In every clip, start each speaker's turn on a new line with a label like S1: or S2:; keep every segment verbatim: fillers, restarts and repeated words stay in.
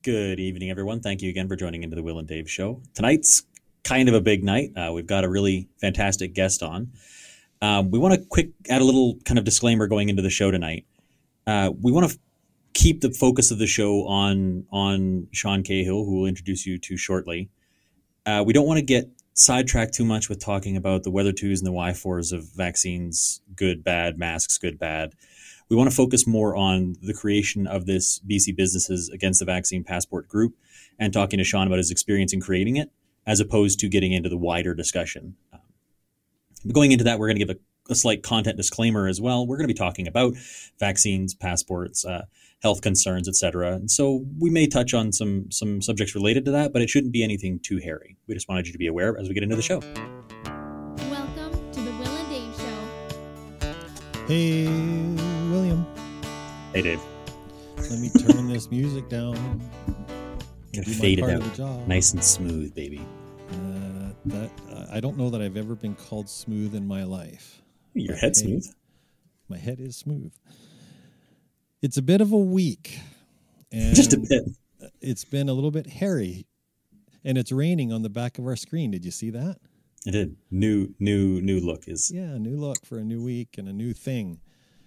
S1: Good evening, everyone. Thank you again for joining into the Will and Dave show. Tonight's kind of a big night. Uh, we've got a really fantastic guest on. Um, we want to quick add a little kind of disclaimer going into the show tonight. Uh, we want to f- keep the focus of the show on on Sean Cahill, who we'll introduce you to shortly. Uh, we don't want to get sidetracked too much with talking about the weather twos and the Y fours of vaccines, good, bad, masks, good, bad. We want to focus more on the creation of this B C Businesses Against the Vaccine Passport group and talking to Sean about his experience in creating it, as opposed to getting into the wider discussion. Um, going into that, we're going to give a, a slight content disclaimer as well. We're going to be talking about vaccines, passports, uh, health concerns, et cetera. And so we may touch on some some subjects related to that, but it shouldn't be anything too hairy. We just wanted you to be aware as we get into the show.
S2: Welcome to the Will and Dave show.
S3: Hey, William.
S1: Hey, Dave.
S3: Let me turn this music down.
S1: Gonna fade it out. Nice and smooth, baby.
S3: Uh, that uh, I don't know that I've ever been called smooth in my life.
S1: Your head's
S3: hey,
S1: smooth.
S3: My head is smooth. It's a bit of a week. And
S1: Just a bit.
S3: It's been a little bit hairy. And it's raining on the back of our screen. Did you see that?
S1: It did. New, new, new look is.
S3: Yeah, a new look for a new week and a new thing.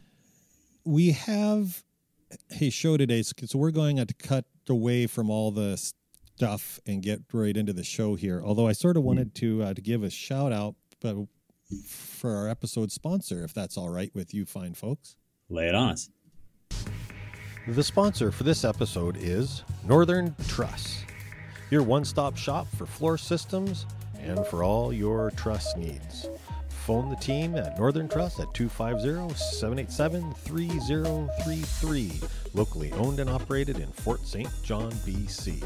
S3: We have a show today, so we're going to cut away from all the stuff and get right into the show here. Although I sort of wanted to uh, to give a shout out but for our episode sponsor, if that's all right with you fine folks.
S1: Lay it on us.
S4: The sponsor for this episode is Northern Truss, your one-stop shop for floor systems and for all your truss needs. Phone the team at Northern Truss at two five zero, seven eight seven, three zero three three. Locally owned and operated in Fort Saint John, B C.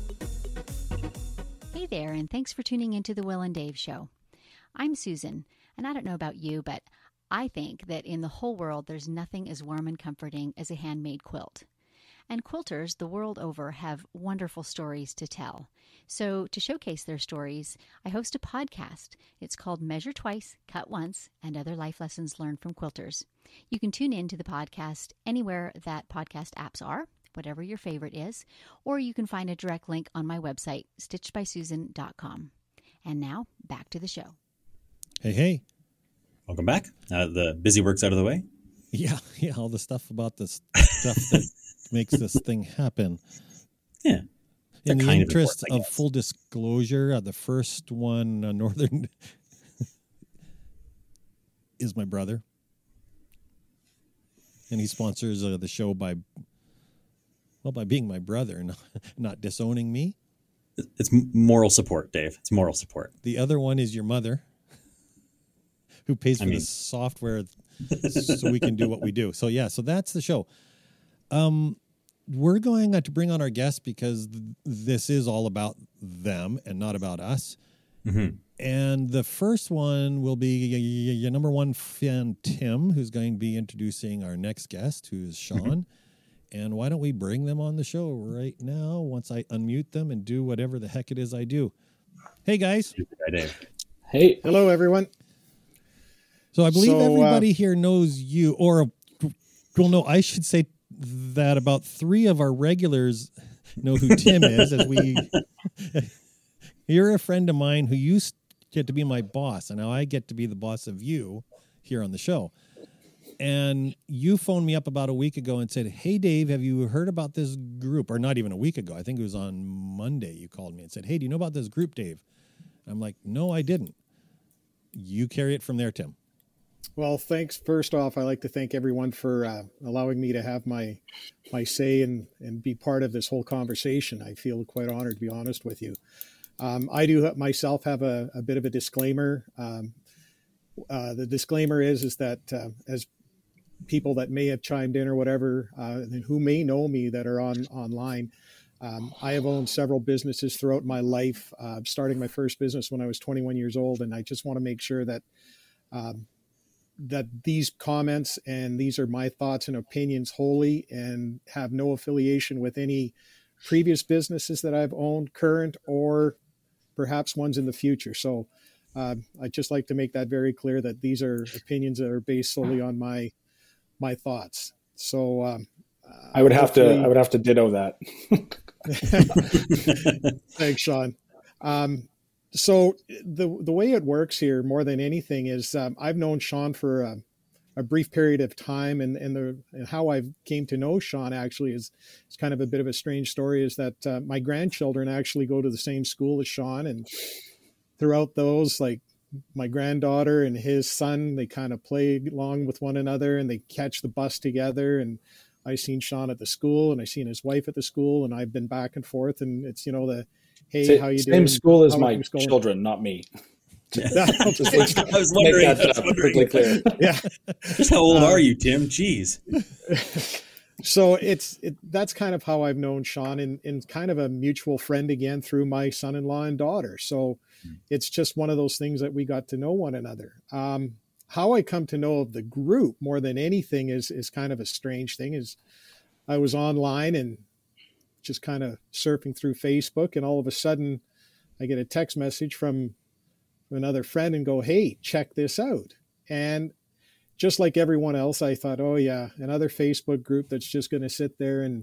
S2: Hey there, and thanks for tuning into the Will and Dave show. I'm Susan, and I don't know about you, but I think that in the whole world there's nothing as warm and comforting as a handmade quilt. And quilters the world over have wonderful stories to tell. So to showcase their stories, I host a podcast. It's called Measure Twice, Cut Once, and Other Life Lessons Learned from Quilters. You can tune in to the podcast anywhere that podcast apps are, whatever your favorite is, or you can find a direct link on my website, stitched by susan dot com. And now, back to the show.
S3: Hey, hey.
S1: Welcome back. Uh, the busy work's out of the way.
S3: Yeah, yeah, all the stuff about this stuff that makes this thing happen.
S1: Yeah.
S3: In the
S1: kind
S3: interest
S1: of, report,
S3: of full disclosure, uh, the first one, uh, Northern, is my brother. And he sponsors uh, the show by, well, by being my brother, not, not disowning me.
S1: It's moral support, Dave. It's moral support.
S3: The other one is your mother, who pays for
S1: I mean,
S3: the software so we can do what we do. So, yeah, so that's the show. Um, we're going to bring on our guests because th- this is all about them and not about us.
S1: Mm-hmm.
S3: And the first one will be your number one fan, Tim, who's going to be introducing our next guest, who is Sean. Mm-hmm. And why don't we bring them on the show right now once I unmute them and do whatever the heck it is I do. Hey, guys.
S1: Hi, Dave.
S5: Hey. Hello, everyone.
S3: So I believe
S5: so,
S3: everybody
S5: uh,
S3: here knows you, or, well, no, I should say that about three of our regulars know who Tim is, as we, you're a friend of mine who used to get to be my boss, and now I get to be the boss of you here on the show. And you phoned me up about a week ago and said, hey, Dave, have you heard about this group? Or not even a week ago. I think it was on Monday you called me and said, hey, do you know about this group, Dave? I'm like, no, I didn't. You carry it from there, Tim.
S5: Well, thanks. First off, I'd like to thank everyone for uh, allowing me to have my my say and, and be part of this whole conversation. I feel quite honored, to be honest with you. Um, I do myself have a, a bit of a disclaimer. Um, uh, the disclaimer is, is that uh, as people that may have chimed in or whatever, uh, and who may know me that are on online, um, I have owned several businesses throughout my life, uh, starting my first business when I was twenty-one years old. And I just want to make sure that um, that these comments and these are my thoughts and opinions wholly and have no affiliation with any previous businesses that I've owned, current, or perhaps ones in the future. So uh, I'd just like to make that very clear that these are opinions that are based solely on my my thoughts. So um,
S6: I would have to I would have to ditto that.
S5: Thanks, Sean. Um, so the the way it works here, more than anything, is um, I've known Sean for a, a brief period of time, and and, the, and how I came to know Sean actually is is kind of a bit of a strange story. Is that uh, my grandchildren actually go to the same school as Sean, and throughout those, like my granddaughter and his son, they kind of play along with one another, and they catch the bus together. And I seen Sean at the school, and I seen his wife at the school, and I've been back and forth, and it's, you know, the, hey,
S6: Same,
S5: how you
S6: same
S5: doing?
S6: school as
S5: How
S6: my
S5: things going?
S6: children, not me.
S5: Just
S1: I was
S6: Make
S1: wondering,
S6: that
S1: I was
S6: uh,
S1: wondering.
S6: perfectly clear.
S5: yeah.
S1: Just how old
S5: Uh,
S1: are you, Tim? Jeez.
S5: So it's it, that's kind of how I've known Sean, and, and kind of a mutual friend again through my son-in-law and daughter. So it's just one of those things that we got to know one another. Um, how I come to know of the group more than anything is is kind of a strange thing. Is I was online and just kind of surfing through Facebook, and all of a sudden I get a text message from another friend and go, "Hey, check this out." And just like everyone else, I thought, oh yeah, another Facebook group that's just going to sit there and,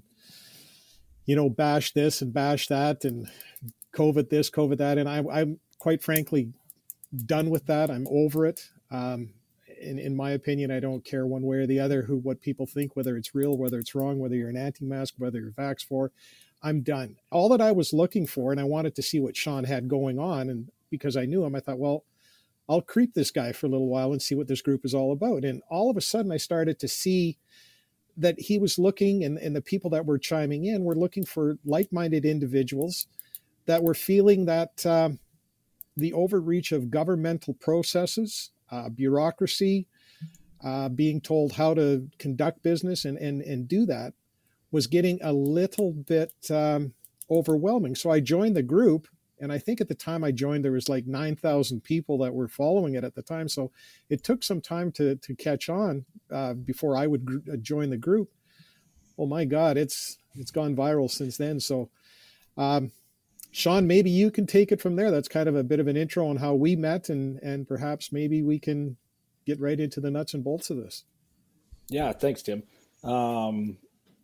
S5: you know, bash this and bash that and COVID this, COVID that. And I, I'm quite frankly done with that. I'm over it. Um, in, in my opinion, I don't care one way or the other who, what people think, whether it's real, whether it's wrong, whether you're an anti-mask, whether you're vax for. I'm done. All that I was looking for, and I wanted to see what Sean had going on. And because I knew him, I thought, well, I'll creep this guy for a little while and see what this group is all about. And all of a sudden I started to see that he was looking, and, and the people that were chiming in were looking for like-minded individuals that were feeling that um, the overreach of governmental processes, uh, bureaucracy, uh, being told how to conduct business and, and, and do that was getting a little bit um, overwhelming. So I joined the group. And I think at the time I joined, there was like nine thousand people that were following it at the time. So it took some time to to catch on uh, before I would gr- join the group. Oh my God, it's it's gone viral since then. So um, Sean, maybe you can take it from there. That's kind of a bit of an intro on how we met, and and perhaps maybe we can get right into the nuts and bolts of this.
S6: Yeah, thanks, Tim. Um,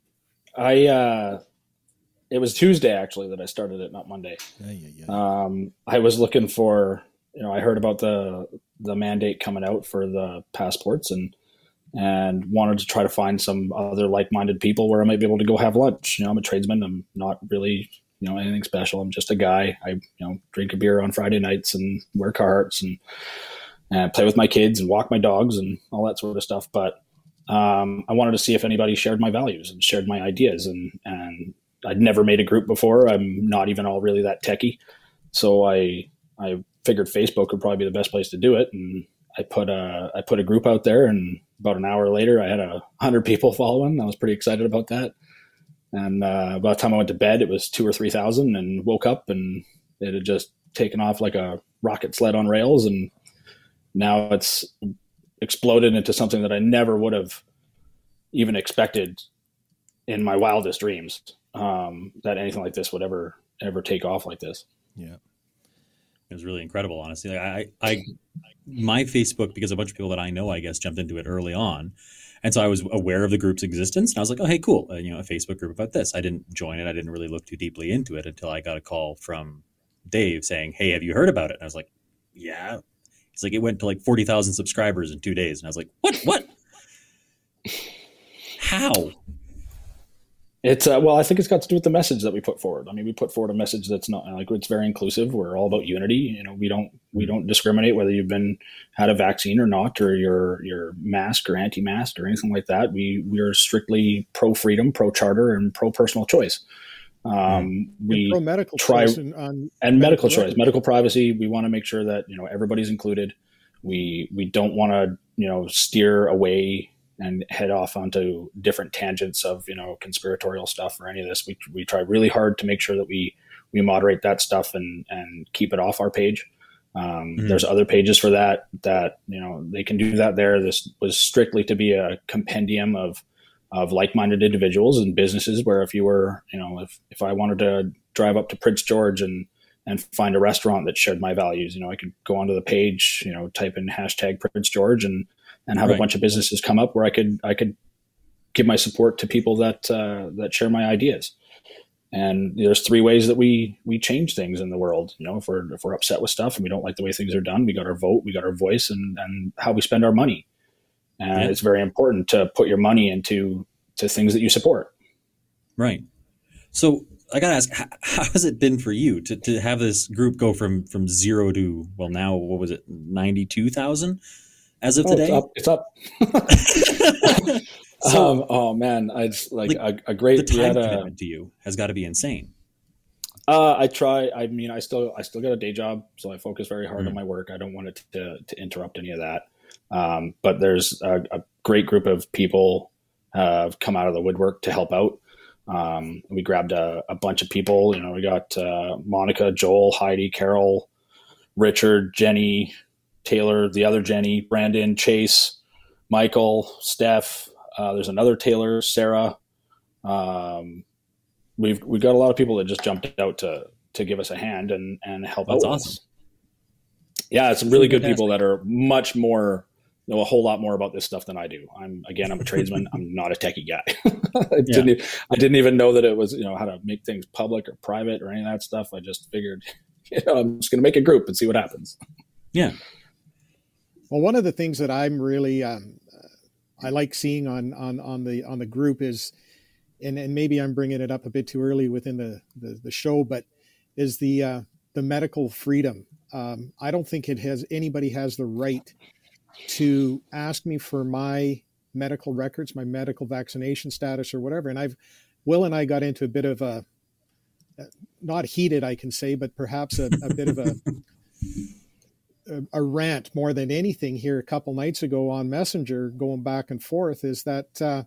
S6: I uh, it was Tuesday actually that I started it, not Monday.
S3: Yeah, yeah, yeah.
S6: Um, I was looking for, you know, I heard about the the mandate coming out for the passports, and and wanted to try to find some other like-minded people where I might be able to go have lunch. You know, I'm a tradesman. I'm not really, you know, anything special. I'm just a guy. I, you know, drink a beer on Friday nights and wear Carhartts and, and play with my kids and walk my dogs and all that sort of stuff. But um, I wanted to see if anybody shared my values and shared my ideas. And, and I'd never made a group before. I'm not even all really that techie. So I, I figured Facebook would probably be the best place to do it. And I put a, I put a group out there, and about an hour later I had a hundred people following. I was pretty excited about that. And uh, by the time I went to bed, it was two or three thousand, and woke up and it had just taken off like a rocket sled on rails. And now it's exploded into something that I never would have even expected in my wildest dreams, um, that anything like this would ever, ever take off like this.
S3: Yeah.
S1: It was really incredible, honestly. I, I, my Facebook, because a bunch of people that I know, I guess, jumped into it early on. And so I was aware of the group's existence, and I was like, oh, hey, cool. Uh, you know, a Facebook group about this. I didn't join it. I didn't really look too deeply into it until I got a call from Dave saying, hey, have you heard about it? And I was like, yeah. It's like, it went to like forty thousand subscribers in two days. And I was like, what, what? How?
S6: It's uh, well, I think it's got to do with the message that we put forward. I mean, we put forward a message that's not like, it's very inclusive. We're all about unity. You know, we don't we don't discriminate whether you've been had a vaccine or not, or you're you're masked or anti-masked or anything like that. We we are strictly pro freedom, pro charter, and pro personal choice. Um, we
S5: pro medical
S6: try
S5: choice and, um,
S6: and medical
S5: medical
S6: choice,
S5: records.
S6: medical privacy. We want to make sure that, you know, everybody's included. We we don't want to, you know, steer away and head off onto different tangents of, you know, conspiratorial stuff or any of this. We we try really hard to make sure that we we moderate that stuff and and keep it off our page. Um,
S1: Mm-hmm.
S6: There's other pages for that that, you know, they can do that there. This was strictly to be a compendium of of like-minded individuals and businesses, where if you were, you know, if if I wanted to drive up to Prince George and and find a restaurant that shared my values, you know, I could go onto the page, you know, type in hashtag Prince George and and have
S1: Right.
S6: a bunch of businesses come up where I could I could give my support to people that uh, that share my ideas. And there's three ways that we we change things in the world. You know, if we're if we're upset with stuff and we don't like the way things are done, we got our vote, we got our voice, and and how we spend our money. And yeah. It's very important to put your money into to things that you support.
S1: Right. So I gotta ask, how, how has it been for you to, to have this group go from from zero to, well, now what was it, ninety-two thousand as of
S6: oh,
S1: today?
S6: It's up. It's up. So, um, oh man, I just like, like a, a great
S1: the time
S6: a,
S1: commitment to you has got to be insane.
S6: Uh, I try. I mean, I still I still got a day job, so I focus very hard
S1: mm.
S6: on my work. I don't want it to to interrupt any of that. Um, but there's a, a great group of people uh, have come out of the woodwork to help out. Um, we grabbed a, a bunch of people. You know, we got uh, Monica, Joel, Heidi, Carol, Richard, Jenny, Taylor, the other Jenny, Brandon, Chase, Michael, Steph. Uh, there's another Taylor, Sarah. Um, we've we've got a lot of people that just jumped out to to give us a hand and and help
S1: That's
S6: out.
S1: That's awesome.
S6: Us. Yeah, it's some really good people that are much more, know a whole lot more about this stuff than I do. I'm again, I'm a tradesman. I'm not a techie guy. I
S1: yeah.
S6: didn't I didn't even know that it was, you know, how to make things public or private or any of that stuff. I just figured, you know, I'm just going to make a group and see what happens.
S1: Yeah.
S5: Well, one of the things that I'm really um, I like seeing on on on the on the group is, and, and maybe I'm bringing it up a bit too early within the the, the show, but is the uh, the medical freedom. Um, I don't think it has anybody has the right to ask me for my medical records, my medical vaccination status, or whatever. And I've Will and I got into a bit of a not heated, I can say, but perhaps a, a bit of a. a rant more than anything here a couple nights ago on Messenger, going back and forth, is that uh,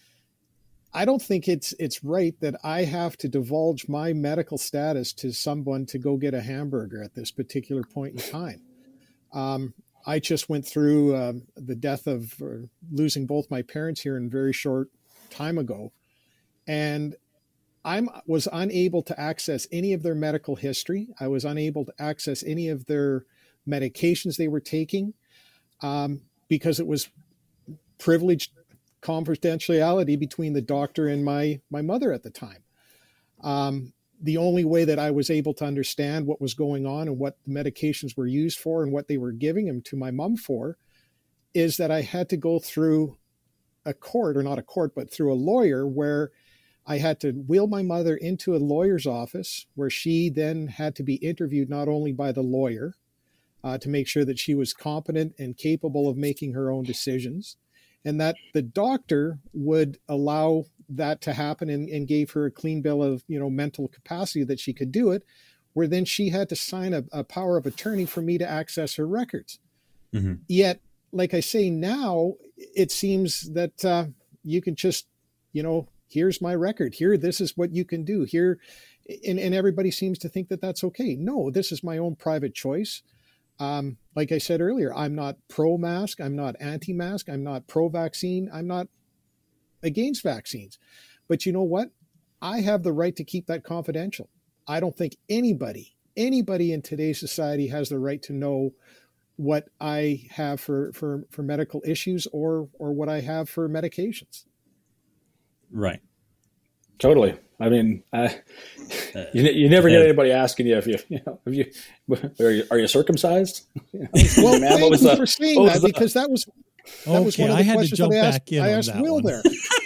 S5: I don't think it's it's right that I have to divulge my medical status to someone to go get a hamburger at this particular point in time. Um, I just went through uh, the death of uh, losing both my parents here in a very short time ago, and I was unable to access any of their medical history. I was unable to access any of their medications they were taking um, because it was privileged confidentiality between the doctor and my my mother at the time. Um, the only way that I was able to understand what was going on and what the medications were used for and what they were giving them to my mom for is that I had to go through a court, or not a court, but through a lawyer, where I had to wheel my mother into a lawyer's office where she then had to be interviewed not only by the lawyer, Uh, to make sure that she was competent and capable of making her own decisions, and that the doctor would allow that to happen and, and gave her a clean bill of, you know, mental capacity that she could do it, where then she had to sign a, a power of attorney for me to access her records. Mm-hmm. Yet, like I say, now it seems that uh, you can just, you know, here's my record. Here, this is what you can do here. And, and everybody seems to think that that's okay. No, this is my own private choice. Um, like I said earlier, I'm not pro-mask. I'm not anti-mask. I'm not pro-vaccine. I'm not against vaccines. But you know what? I have the right to keep that confidential. I don't think anybody, anybody in today's society has the right to know what I have for, for, for medical issues or, or what I have for medications.
S1: Right.
S6: Totally. I mean, uh, you, you never get anybody asking you if you, you know, if you, are you, are you circumcised? You know,
S5: well, man, thank you for saying that, because that was, that
S3: okay,
S5: was one of the
S3: I had
S5: questions
S3: to jump
S5: that I
S3: back
S5: asked,
S3: in
S5: I
S3: on
S5: asked
S3: that
S5: Will
S3: one.
S5: there.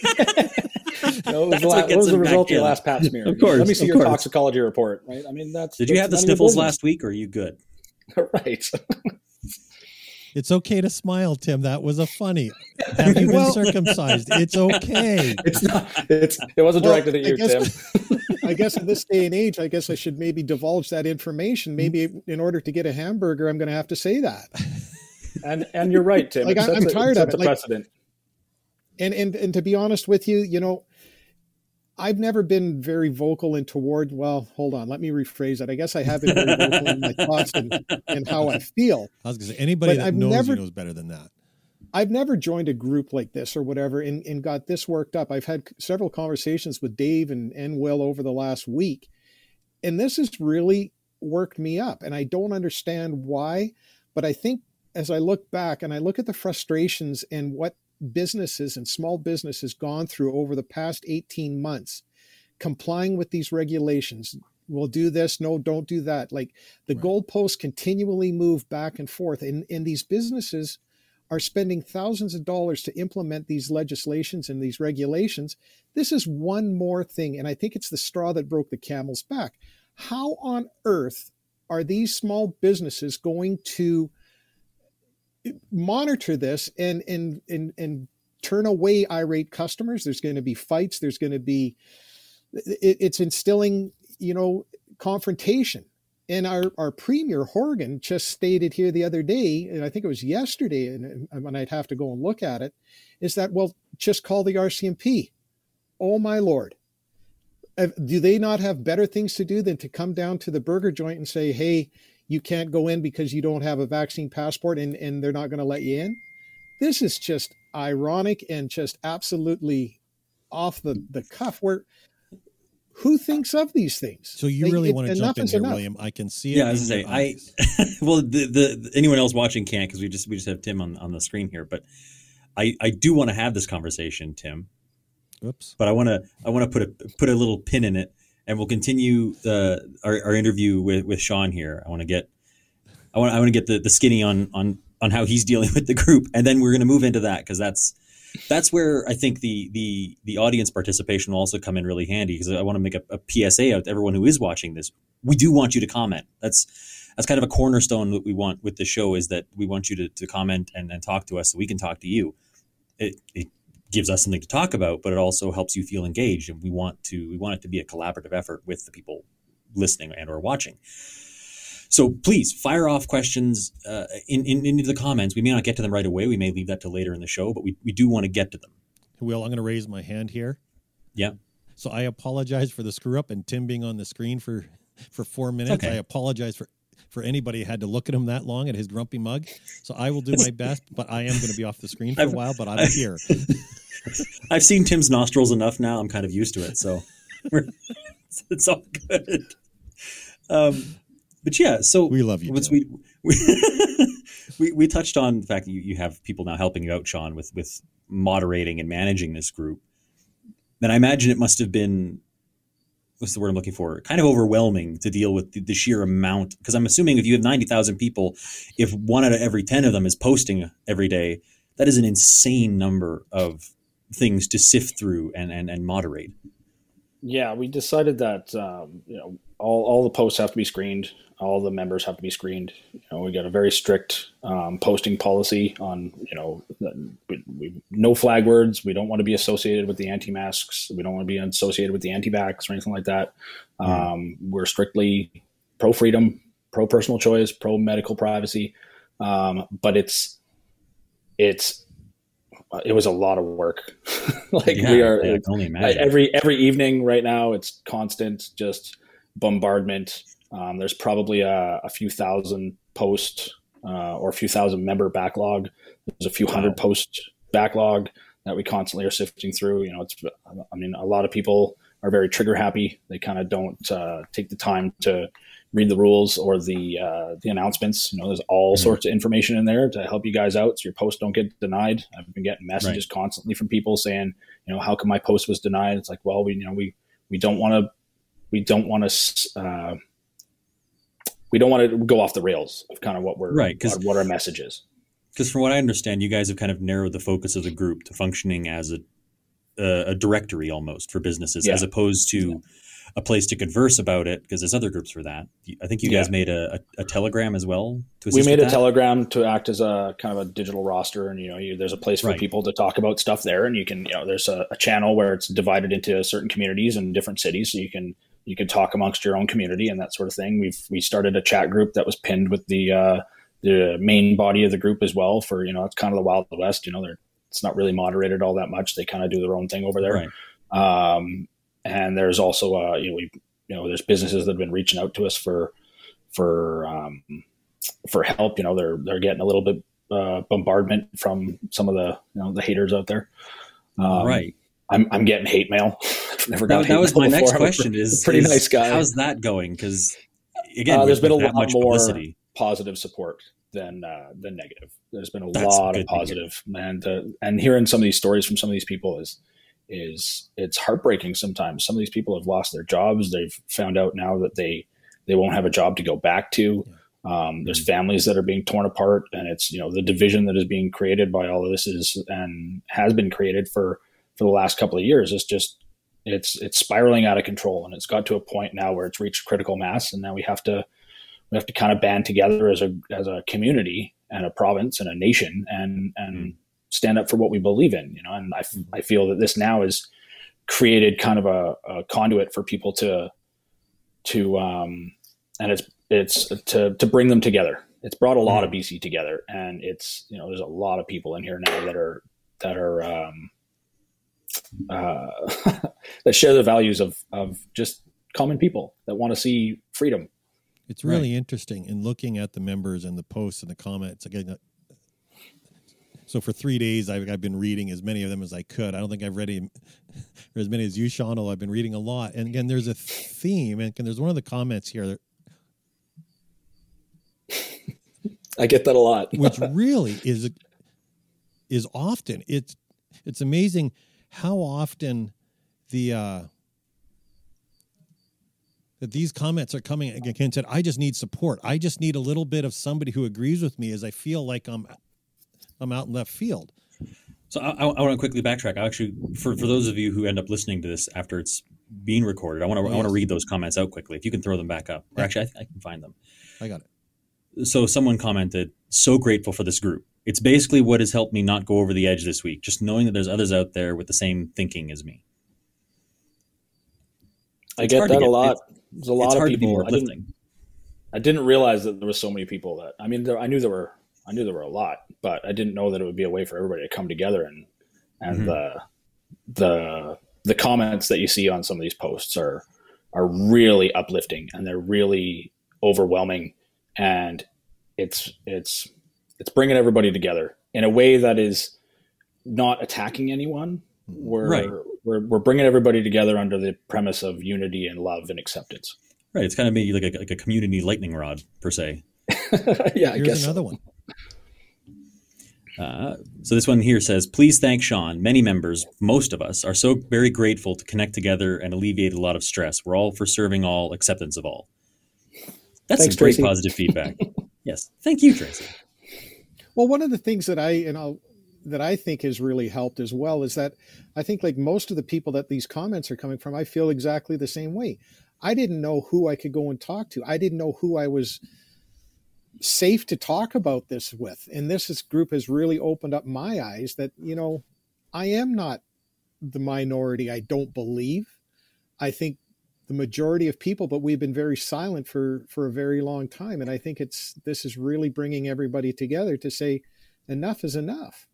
S6: No, what was the, la- what was the result of your last pap smear?
S1: Of course.
S6: Let me see
S1: of
S6: your
S1: course.
S6: toxicology report, right? I mean, that's.
S1: Did you
S6: that's
S1: have the
S6: none of your
S1: sniffles
S6: business.
S1: last week, or are you good?
S6: Right.
S3: It's okay to smile, Tim. That was a funny. Have you been
S5: Well-
S3: circumcised? It's okay.
S6: It's not. It's. It wasn't
S5: Well,
S6: directed at
S5: I
S6: you,
S5: guess-
S6: Tim.
S5: I guess in this day and age, I guess I should maybe divulge that information. Maybe in order to get a hamburger, I'm going to have to say that.
S6: And and you're right, Tim.
S5: Like,
S6: It
S5: I'm-
S6: sets
S5: I'm
S6: a-
S5: tired
S6: it
S5: of
S6: sets
S5: it.
S6: a
S5: Like-
S6: precedent.
S5: And, and, and to be honest with you, you know, I've never been very vocal and toward, well, hold on, let me rephrase that. I guess I have been very vocal in my thoughts and, and how I feel.
S3: I was going to say, anybody
S5: But
S3: that
S5: I've
S3: knows
S5: never-
S3: you knows better than that.
S5: I've never joined a group like this or whatever and, and got this worked up. I've had several conversations with Dave and, and Will over the last week, and this has really worked me up. And I don't understand why, but I think as I look back and I look at the frustrations and what businesses and small businesses gone through over the past eighteen months, complying with these regulations. We'll do this. No, don't do that. Like the
S3: Right.
S5: goalposts continually move back and forth. And, and these businesses are spending thousands of dollars to implement these legislations and these regulations. This is one more thing. And I think it's the straw that broke the camel's back. How on earth are these small businesses going to monitor this and, and, and, and turn away irate customers? There's going to be fights. There's going to be, it, it's instilling, you know, confrontation. And our, our Premier Horgan just stated here the other day, and I think it was yesterday, and, and I'd have to go and look at it, is that, well, just call the R C M P. Oh, my Lord. Uh, Do they not have better things to do than to come down to the burger joint and say, hey, you can't go in because you don't have a vaccine passport and, and they're not going to let you in? This is just ironic and just absolutely off the, the cuff. Where who thinks of these things?
S3: So you
S5: They-
S3: really
S5: it-
S3: want to
S5: enough
S3: jump in
S5: is
S3: here,
S5: enough.
S3: William? I can see it.
S1: Yeah, I was
S3: in
S1: gonna say
S3: your
S1: I.
S3: eyes.
S1: Well, the, the anyone else watching can't because we just we just have Tim on, on the screen here. But I I do want to have this conversation, Tim.
S3: Oops.
S1: But I want to I want to put a put a little pin in it, and we'll continue the our, our interview with, with Sean here. I want to get I want I want to get the, the skinny on on on how he's dealing with the group, and then we're going to move into that because that's that's where I think the the the audience participation will also come in really handy because I want to make a, a P S A out to everyone who is watching this. We do want you to comment. That's that's kind of a cornerstone that we want with the show is that we want you to, to comment and, and talk to us so we can talk to you. It, it gives us something to talk about, but it also helps you feel engaged. And we want to we want it to be a collaborative effort with the people listening and or watching. So please fire off questions uh, in, in into the comments. We may not get to them right away. We may leave that to later in the show, but we, we do want to get to them.
S3: Will, I'm going to raise my hand here.
S1: Yeah.
S3: So I apologize for the screw up and Tim being on the screen for, for four minutes.
S1: Okay.
S3: I apologize for, for anybody who had to look at him that long at his grumpy mug. So I will do my best, but I am going to be off the screen for a
S1: I've-
S3: while, but I'm
S1: I've-
S3: here.
S1: I've seen Tim's nostrils enough now. I'm kind of used to it, so we're, it's all good. Um, but yeah, so
S3: We love you,
S1: once
S3: Tim.
S1: we, we, we we touched on the fact that you, you have people now helping you out, Sean, with with moderating and managing this group. Then I imagine it must have been what's the word I'm looking for? Kind of overwhelming to deal with the, the sheer amount. Because I'm assuming if you have ninety thousand people, if one out of every ten of them is posting every day, that is an insane number of things to sift through and, and, and moderate.
S6: Yeah, we decided that um, you know all, all the posts have to be screened. All the members have to be screened. You know, we got a very strict um, posting policy on you know we, we, no flag words. We don't want to be associated with the anti-masks. We don't want to be associated with the anti-vax or anything like that. Mm. Um, we're strictly pro freedom, pro personal choice, pro medical privacy. Um, but it's it's it was a lot of work. like
S1: yeah,
S6: we are
S1: yeah, I can only imagine.
S6: every every evening right now. It's constant, just bombardment. Um, there's probably a, a few thousand post uh, or a few thousand member backlog. There's a few wow. hundred post backlog that we constantly are sifting through. You know, it's I mean, a lot of people are very trigger happy. They kind of don't uh, take the time to read the rules or the uh, the announcements. You know, there's all mm-hmm. sorts of information in there to help you guys out so your posts don't get denied. I've been getting messages right. constantly from people saying, you know, how come my post was denied? It's like, well, we you know we we don't want to we don't want to uh, we don't want to go off the rails of kind of what we're
S1: right
S6: what, what our message is.
S1: Because from what I understand, you guys have kind of narrowed the focus of the group to functioning as a a, a directory almost for businesses, yeah. as opposed to. Yeah. a place to converse about it because there's other groups for that. I think you guys yeah. made a, a, a Telegram as well. To
S6: we made a
S1: that.
S6: Telegram to act as a kind of a digital roster, and you know, you, there's a place for right. people to talk about stuff there, and you can, you know, there's a, a channel where it's divided into certain communities and different cities, so you can you can talk amongst your own community and that sort of thing. We've we started a chat group that was pinned with the uh, the main body of the group as well. For you know, it's kind of the Wild West. You know, they're it's not really moderated all that much. They kind of do their own thing over there. Right. Um, And there's also, uh, you know, we, you know, there's businesses that have been reaching out to us for, for, um, for help. You know, they're they're getting a little bit uh, bombardment from some of the, you know, the haters out there. Um,
S1: right.
S6: I'm I'm getting hate mail. I've never got.
S1: That, that was my next
S6: before.
S1: question. Is
S6: pretty
S1: is,
S6: nice guy.
S1: How's that going? Because again,
S6: uh, there's been a lot
S1: much
S6: more
S1: publicity.
S6: positive support than uh, than negative. There's been a
S1: That's
S6: lot of positive, man. The, and hearing some of these stories from some of these people is. is it's heartbreaking sometimes. Some of these people have lost their jobs. They've found out now that they they won't have a job to go back to. Um, there's families that are being torn apart, and it's, you know, the division that is being created by all of this is and has been created for for the last couple of years. It's just it's it's spiraling out of control, and it's got to a point now where it's reached critical mass, and now we have to we have to kind of band together as a as a community and a province and a nation, and and stand up for what we believe in, you know. And I, I feel that this now has created kind of a, a conduit for people to to um and it's it's to to bring them together. It's brought a lot of B C together, and it's, you know, there's a lot of people in here now that are that are um uh that share the values of of just common people that want to see freedom.
S3: It's really right. interesting in looking at the members and the posts and the comments. Again, so for three days, I've, I've been reading as many of them as I could. I don't think I've read any, or as many as you, Sean. I've been reading a lot. And again, there's a theme, and there's one of the comments here that
S6: I get that a lot,
S3: which really is is often. It's it's amazing how often the uh, that these comments are coming again. Said, I just need support. I just need a little bit of somebody who agrees with me, as I feel like I'm I'm out in left field.
S1: So I, I want to quickly backtrack. I actually, for, for those of you who end up listening to this after it's being recorded, I want to yes. I want to read those comments out quickly. If you can throw them back up, or actually, I, I can find them.
S3: I got it.
S1: So someone commented, "So grateful for this group. It's basically what has helped me not go over the edge this week. Just knowing that there's others out there with the same thinking as me."
S6: I it's get that get, a lot. There's a lot
S1: it's
S6: of
S1: hard
S6: people.
S1: To be more
S6: I, didn't, I didn't realize that there were so many people that. I mean, there, I knew there were. I knew there were a lot, but I didn't know that it would be a way for everybody to come together, and and mm-hmm. the the the comments that you see on some of these posts are are really uplifting, and they're really overwhelming, and it's it's it's bringing everybody together in a way that is not attacking anyone. We're
S1: right.
S6: we're we're bringing everybody together under the premise of unity and love and acceptance.
S1: Right. It's kind of maybe like a, like a community lightning rod per se.
S6: Yeah, I
S3: Here's
S6: guess
S3: another
S6: so.
S3: one.
S1: Uh, so this one here says, "Please thank Sean. Many members, most of us, are so very grateful to connect together and alleviate a lot of stress. We're all for serving all, acceptance of all." That's
S6: Thanks,
S1: some great
S6: Tracy.
S1: positive feedback. Yes. Thank you, Tracy.
S5: Well, one of the things that I, and I'll, that I think has really helped as well is that I think, like most of the people that these comments are coming from, I feel exactly the same way. I didn't know who I could go and talk to. I didn't know who I was safe to talk about this with. And this is, group has really opened up my eyes that, you know, I am not the minority. I don't believe. I think the majority of people, but we've been very silent for, for a very long time. And I think it's, this is really bringing everybody together to say enough is enough.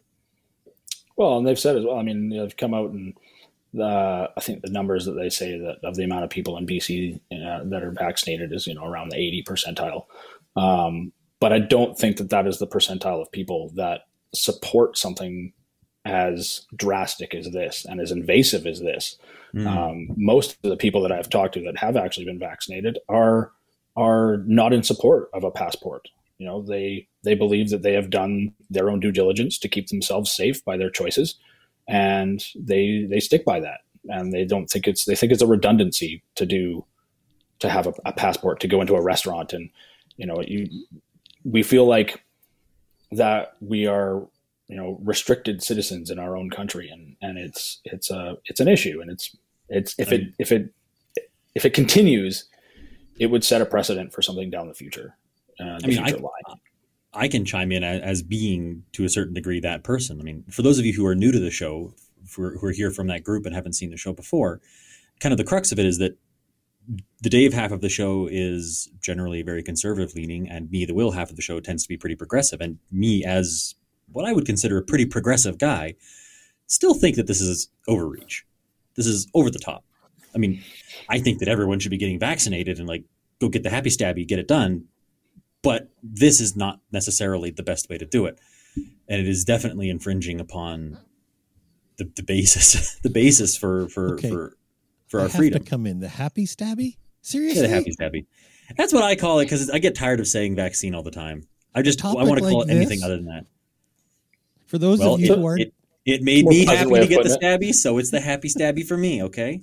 S6: Well, and they've said as well, I mean, they've come out and the, I think the numbers that they say that of the amount of people in B C uh, that are vaccinated is, you know, around the eighty percentile. Um, but I don't think that that is the percentile of people that support something as drastic as this and as invasive as this. Mm. Um, most of the people that I've talked to that have actually been vaccinated are are not in support of a passport. You know, they they believe that they have done their own due diligence to keep themselves safe by their choices, and they they stick by that. And they don't think it's they think it's a redundancy to do to have a, a passport to go into a restaurant. And you know, you we feel like that we are, you know, restricted citizens in our own country, and, and it's it's a it's an issue, and it's it's if it if it if it continues, it would set a precedent for something down the future. Uh, the
S1: I mean,
S6: future
S1: I,
S6: line.
S1: I can chime in as, as being to a certain degree that person. I mean, for those of you who are new to the show, for, who are here from that group and haven't seen the show before, kind of the crux of it is that the Dave half of the show is generally very conservative leaning, and me, the Will half of the show, tends to be pretty progressive. And me, as what I would consider a pretty progressive guy, still think that this is overreach. This is over the top. I mean, I think that everyone should be getting vaccinated and like go get the happy stabby, get it done. But this is not necessarily the best way to do it, and it is definitely infringing upon the, the basis, the basis for for
S3: okay.
S1: for, for
S3: I
S1: our
S3: have
S1: freedom.
S3: To come in the happy stabby. Seriously,
S1: yeah, the happy stabby. That's what I call it because I get tired of saying vaccine all the time. I just I want to call
S3: like
S1: it anything
S3: this?
S1: other than that.
S3: For those
S1: well,
S3: of you
S1: it,
S3: who aren't
S1: it, It made
S6: More
S1: me
S6: pleasant
S1: happy
S6: way
S1: to
S6: of
S1: get the
S6: putting
S1: stabby, so it's the happy stabby for me, okay?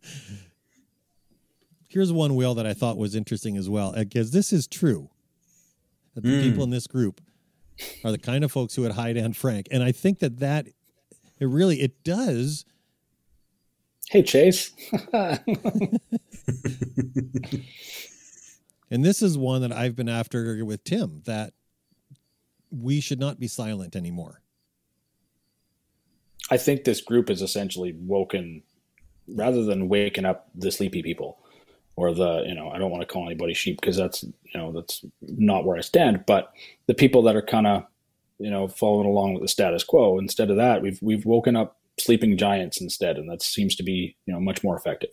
S3: Here's one, Will, that I thought was interesting as well, because this is true. That the
S1: Mm.
S3: people in this group are the kind of folks who would hide Anne Frank. And I think that that, it really, it does.
S6: Hey, Chase.
S3: And this is one that I've been after with Tim, that we should not be silent anymore.
S6: I think this group is essentially woken, rather than waking up the sleepy people or the, you know, I don't want to call anybody sheep because that's, you know, that's not where I stand, but the people that are kind of, you know, following along with the status quo. Instead of that, we've, we've woken up sleeping giants instead. And that seems to be, you know, much more effective.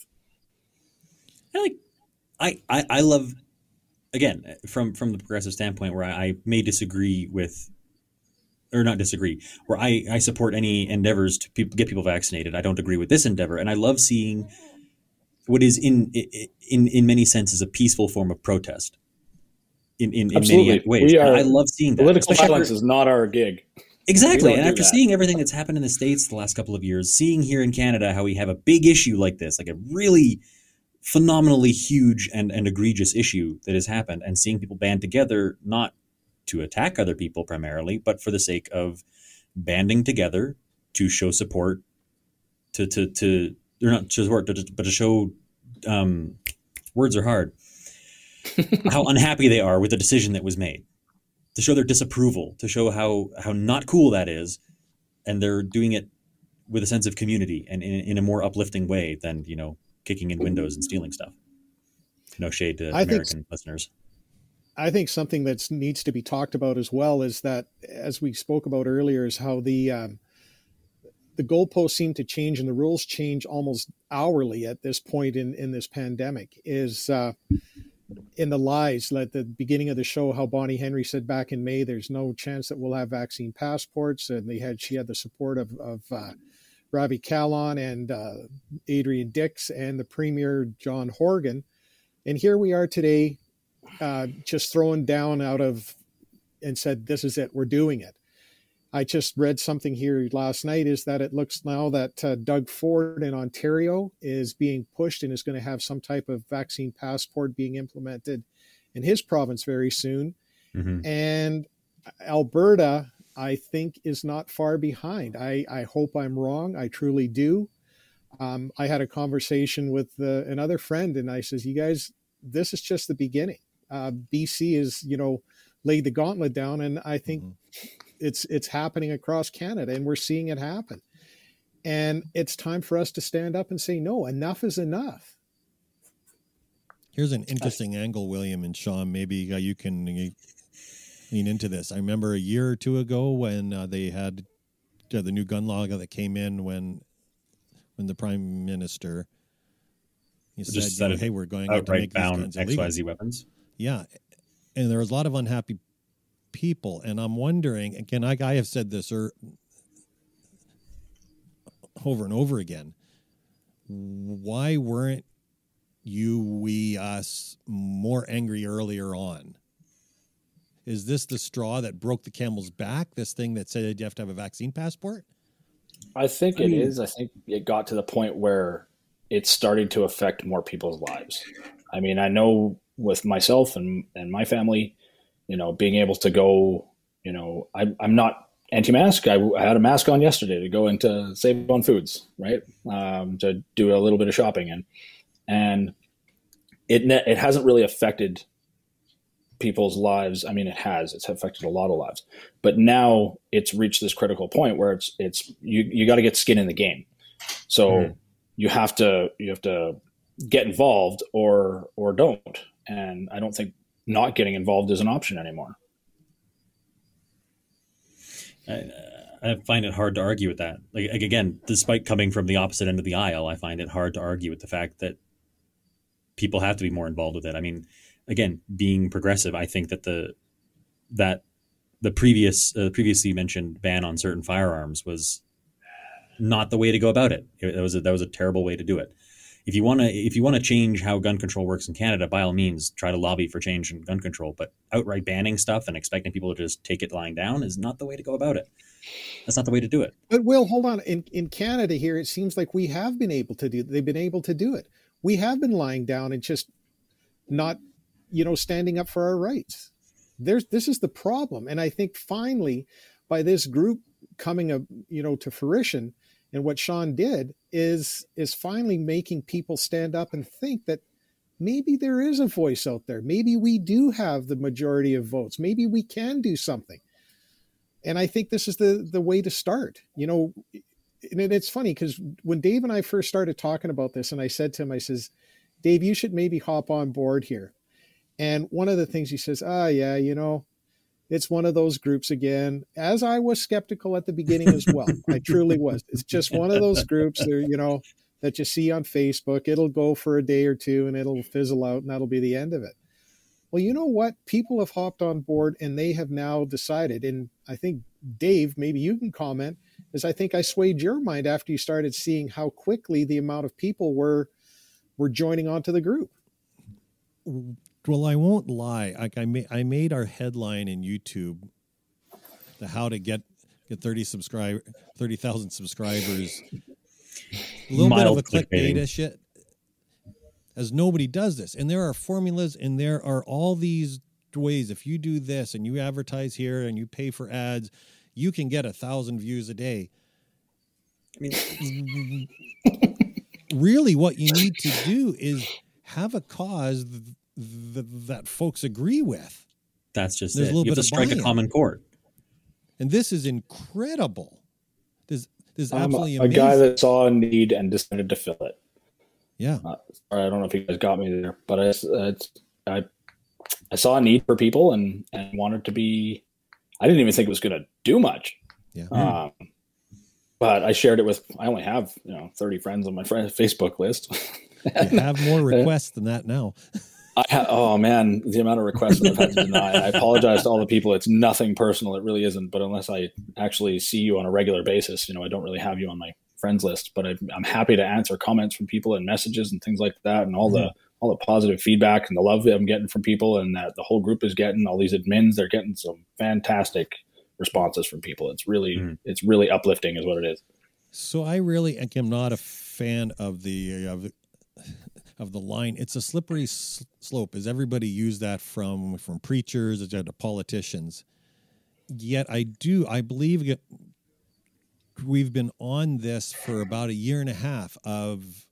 S1: I like, I, I, I love, again, from, from the progressive standpoint where I, I may disagree with, or not disagree, where I, I support any endeavors to pe- get people vaccinated. I don't agree with this endeavor. And I love seeing what is in, in, in many senses a peaceful form of protest in, in, in many ways.
S6: We are,
S1: and I love seeing that.
S6: Political
S1: Especially
S6: violence
S1: after,
S6: is not our gig.
S1: exactly. And after
S6: that.
S1: seeing everything that's happened in the States the last couple of years, seeing here in Canada how we have a big issue like this, like a really phenomenally huge and, and egregious issue that has happened, and seeing people band together, not to attack other people primarily, but for the sake of banding together to show support, to, to, to, or not to support, but to show, um, words are hard, how unhappy they are with the decision that was made, to show their disapproval, to show how, how not cool that is. And they're doing it with a sense of community and in, in a more uplifting way than, you know, kicking in windows and stealing stuff. No shade to
S5: I
S1: American
S5: think,
S1: listeners.
S5: I think something that needs to be talked about as well is that, as we spoke about earlier, is how the um, the goalposts seem to change and the rules change almost hourly at this point in, in this pandemic. Is uh, in the lies at the beginning of the show, how Bonnie Henry said back in May, there's no chance that we'll have vaccine passports, and they had she had the support of of uh, Ravi Kahlon and uh, Adrian Dix and the Premier John Horgan. And here we are today, uh, just throwing down out of and said, this is it, we're doing it. I just read something here last night is that it looks now that uh, Doug Ford in Ontario is being pushed and is going to have some type of vaccine passport being implemented in his province very soon. Mm-hmm. And Alberta, I think, is not far behind. I, I hope I'm wrong. I truly do. Um, I had a conversation with uh, another friend, and I says, you guys, this is just the beginning. Uh, B C is, you know, laid the gauntlet down, and I think mm-hmm. it's it's happening across Canada, and we're seeing it happen. And it's time for us to stand up and say, no, enough is enough.
S3: Here's an interesting I, angle, William and Sean. Maybe uh, you can lean into this. I remember a year or two ago when uh, they had uh, the new gun law that came in when when the Prime Minister he said, you know, hey, we're going to make these guns illegal.
S1: X Y Z weapons.
S3: Yeah. And there was a lot of unhappy people. And I'm wondering, again, I, I have said this or, over and over again, why weren't you, we, us more angry earlier on? Is this the straw that broke the camel's back, this thing that said you have to have a vaccine passport?
S6: I think it is. I think it got to the point where it's starting to affect more people's lives. I mean, I know with myself and, and my family, you know, being able to go, you know, I, I'm not anti-mask. I, I had a mask on yesterday to go into Save on Foods, right? Um, to do a little bit of shopping in. And it it hasn't really affected people's lives. I mean, it has. It's affected a lot of lives. But now it's reached this critical point where it's it's you you got to get skin in the game. So mm-hmm. you have to you have to get involved or or don't. And I don't think not getting involved is an option anymore.
S1: I, I find it hard to argue with that. Like, like again, despite coming from the opposite end of the aisle, I find it hard to argue with the fact that people have to be more involved with it. I mean, again, being progressive, I think that the that the previous uh, previously mentioned ban on certain firearms was not the way to go about it. It, it was a, that was a terrible way to do it. if you want to if you want to change how gun control works in Canada, by all means, try to lobby for change in gun control. But outright banning stuff and expecting people to just take it lying down is not the way to go about it. That's not the way to do it.
S5: But Will, hold on. In in Canada here, it seems like we have been able to do. They've been able to do it. We have been lying down and just not, you know, standing up for our rights. There's this is the problem, and I think finally, by this group coming up, you know, to fruition, and what Sean did is is finally making people stand up and think that maybe there is a voice out there. Maybe we do have the majority of votes. Maybe we can do something. And I think this is the the way to start. You know, and it's funny because when Dave and I first started talking about this, and I said to him, I says, Dave, you should maybe hop on board here. And one of the things he says, ah, yeah, you know, it's one of those groups again, as I was skeptical at the beginning as well. I truly was. It's just one of those groups there, you know, that you see on Facebook. It'll go for a day or two and it'll fizzle out and that'll be the end of it. Well, you know what? People have hopped on board and they have now decided. And I think, Dave, maybe you can comment, is I think I swayed your mind after you started seeing how quickly the amount of people were were joining onto the group.
S3: Well, I won't lie. Like I made, I made our headline in YouTube, the how to get get thirty subscribe thirty thousand subscribers. A little
S1: Mild
S3: bit of a
S1: clickbaiting.
S3: clickbait shit, as nobody does this. And there are formulas, and there are all these ways. If you do this, and you advertise here, and you pay for ads, you can get a thousand views a day.
S1: I mean,
S3: really, what you need to do is have a cause th- th- that folks agree with.
S1: that's just
S3: There's
S1: it.
S3: a little
S1: You have
S3: bit
S1: to
S3: of
S1: strike a
S3: buy-in.
S1: common chord.
S3: And this is incredible. This, this is
S6: I'm
S3: absolutely
S6: a, a
S3: amazing.
S6: guy that saw a need and decided to fill it.
S3: Yeah.
S6: Uh, sorry, I don't know if you guys got me there, but I, it's, I, I saw a need for people and, and wanted to be, I didn't even think it was going to do much.
S3: Yeah.
S6: Um, but I shared it with, I only have, you know, thirty friends on my friend Facebook list.
S3: You have more requests than that now.
S6: I ha- oh man, the amount of requests that I've had to deny. I apologize to all the people. It's nothing personal. It really isn't. But unless I actually see you on a regular basis, you know, I don't really have you on my friends list. But I, I'm happy to answer comments from people and messages and things like that, and all the all the positive feedback and the love that I'm getting from people, and that the whole group is getting. All these admins, they're getting some fantastic responses from people. It's really
S1: Mm.
S6: it's really uplifting, is what it is.
S3: So I really am not a fan of the of, of the line. It's a slippery s- slope. As everybody used that from from preachers to politicians. Yet I do I believe it, we've been on this for about a year and a half of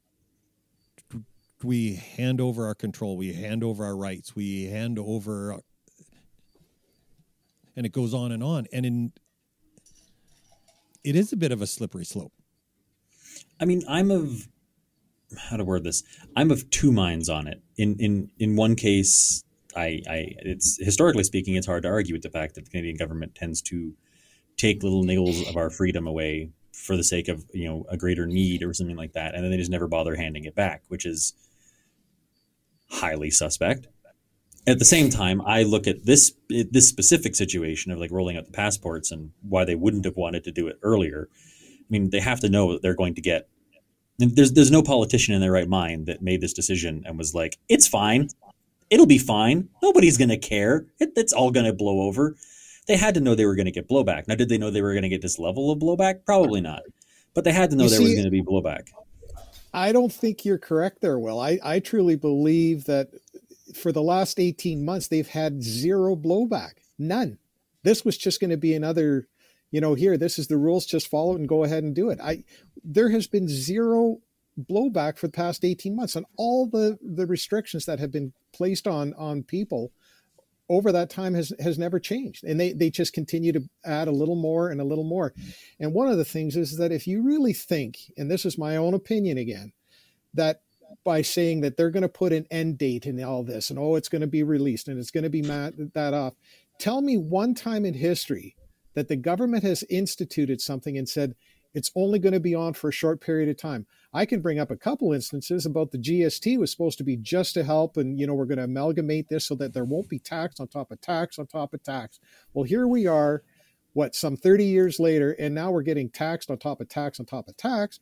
S3: we hand over our control, we hand over our rights, we hand over, and it goes on and on. And in it is a bit of a slippery slope.
S1: I mean, I'm of how to word this. I'm of two minds on it. In in in one case, I, I it's historically speaking, it's hard to argue with the fact that the Canadian government tends to take little niggles of our freedom away for the sake of, you know, a greater need or something like that, and then they just never bother handing it back, which is highly suspect. At the same time, I look at this this specific situation of like rolling out the passports and why they wouldn't have wanted to do it earlier. I mean, they have to know that they're going to get. There's there's no politician in their right mind that made this decision and was like, it's fine, it'll be fine, nobody's going to care, it, it's all going to blow over. They had to know they were going to get blowback. Now, did they know they were going to get this level of blowback? Probably not. But they had to know
S5: You
S1: there
S5: see-
S1: was going to be blowback.
S5: I don't think you're correct there, Will. I, I truly believe that for the last eighteen months, they've had zero blowback. None. This was just going to be another, you know, here, this is the rules, just follow it and go ahead and do it. I There has been zero blowback for the past eighteen months, and all the, the restrictions that have been placed on, on people over that time has, has never changed. And they, they just continue to add a little more and a little more. And one of the things is that if you really think, and this is my own opinion again, that by saying that they're going to put an end date in all this and, oh, it's going to be released and it's going to be mat- that off. Tell me one time in history that the government has instituted something and said, it's only going to be on for a short period of time. I can bring up a couple instances about the G S T was supposed to be just to help. And, you know, we're going to amalgamate this so that there won't be tax on top of tax on top of tax. Well, here we are, what, some thirty years later, and now we're getting taxed on top of tax on top of tax.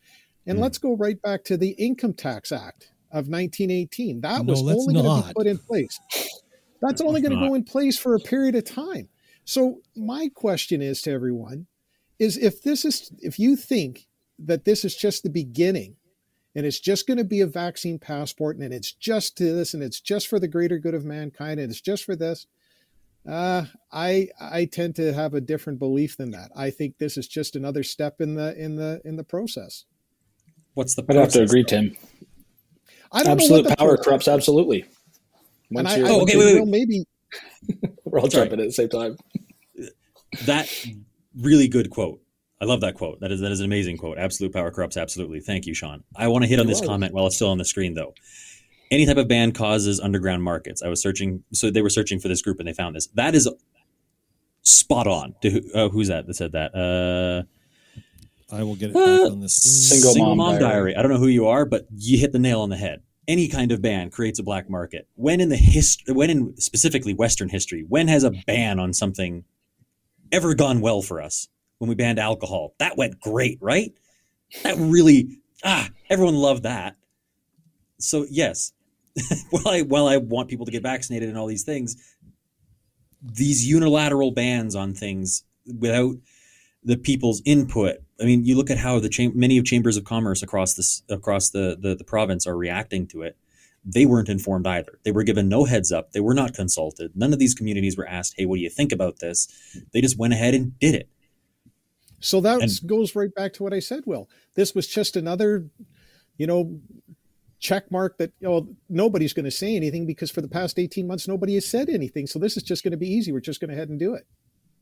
S5: And
S3: Mm.
S5: let's go right back to the Income Tax Act of nineteen eighteen. That
S3: No,
S5: was
S3: let's
S5: only going to be
S3: not.
S5: put in place. That's only going to
S1: not.
S5: go in place for a period of time. So my question is to everyone is if this is, if you think that this is just the beginning and it's just going to be a vaccine passport and it's just to this and it's just for the greater good of mankind and it's just for this, uh, I I tend to have a different belief than that. I think this is just another step in the in the in the process.
S1: What's the
S6: I'd have to
S1: process,
S6: agree,
S1: though?
S6: Tim.
S5: I don't
S6: Absolute
S5: know what the
S6: power
S5: process
S6: corrupts
S5: is.
S6: absolutely.
S5: And
S6: Once
S5: I,
S6: you're-
S5: I
S1: Oh,
S5: would
S1: okay,
S5: say,
S1: wait, wait.
S5: well, maybe
S6: we're all
S1: Sorry.
S6: jumping at the same time.
S1: That really good quote. I love that quote. That is that is an amazing quote. Absolute power corrupts absolutely. Thank you, Sean. I want to hit on
S6: You're
S1: this
S6: welcome.
S1: comment while it's still on the screen, though. Any type of ban causes underground markets. I was searching, so they were searching for this group and they found this. That is spot on. To who, uh, who's that that said that? Uh,
S3: I will get it
S1: Uh,
S3: back on the screen.
S6: Single Mom Diary.
S1: I don't know who you are, but you hit the nail on the head. Any kind of ban creates a black market. When in the hist- when in specifically Western history, when has a ban on something ever gone well for us? When we banned alcohol, that went great, right? That really, ah, everyone loved that. So yes, while I while I want people to get vaccinated and all these things, these unilateral bans on things without the people's input. I mean, you look at how the cham- many of chambers of commerce across this across the, the the province are reacting to it. They weren't informed either. They were given no heads up. They were not consulted. None of these communities were asked, "Hey, what do you think about this?" They just went ahead and did it.
S5: so. That
S1: And-
S5: goes right back to what I said. Will, this was just another, you know, check mark that you know, nobody's going to say anything because for the past eighteen months nobody has said anything. So this is just going to be easy. We're just going to head and do it.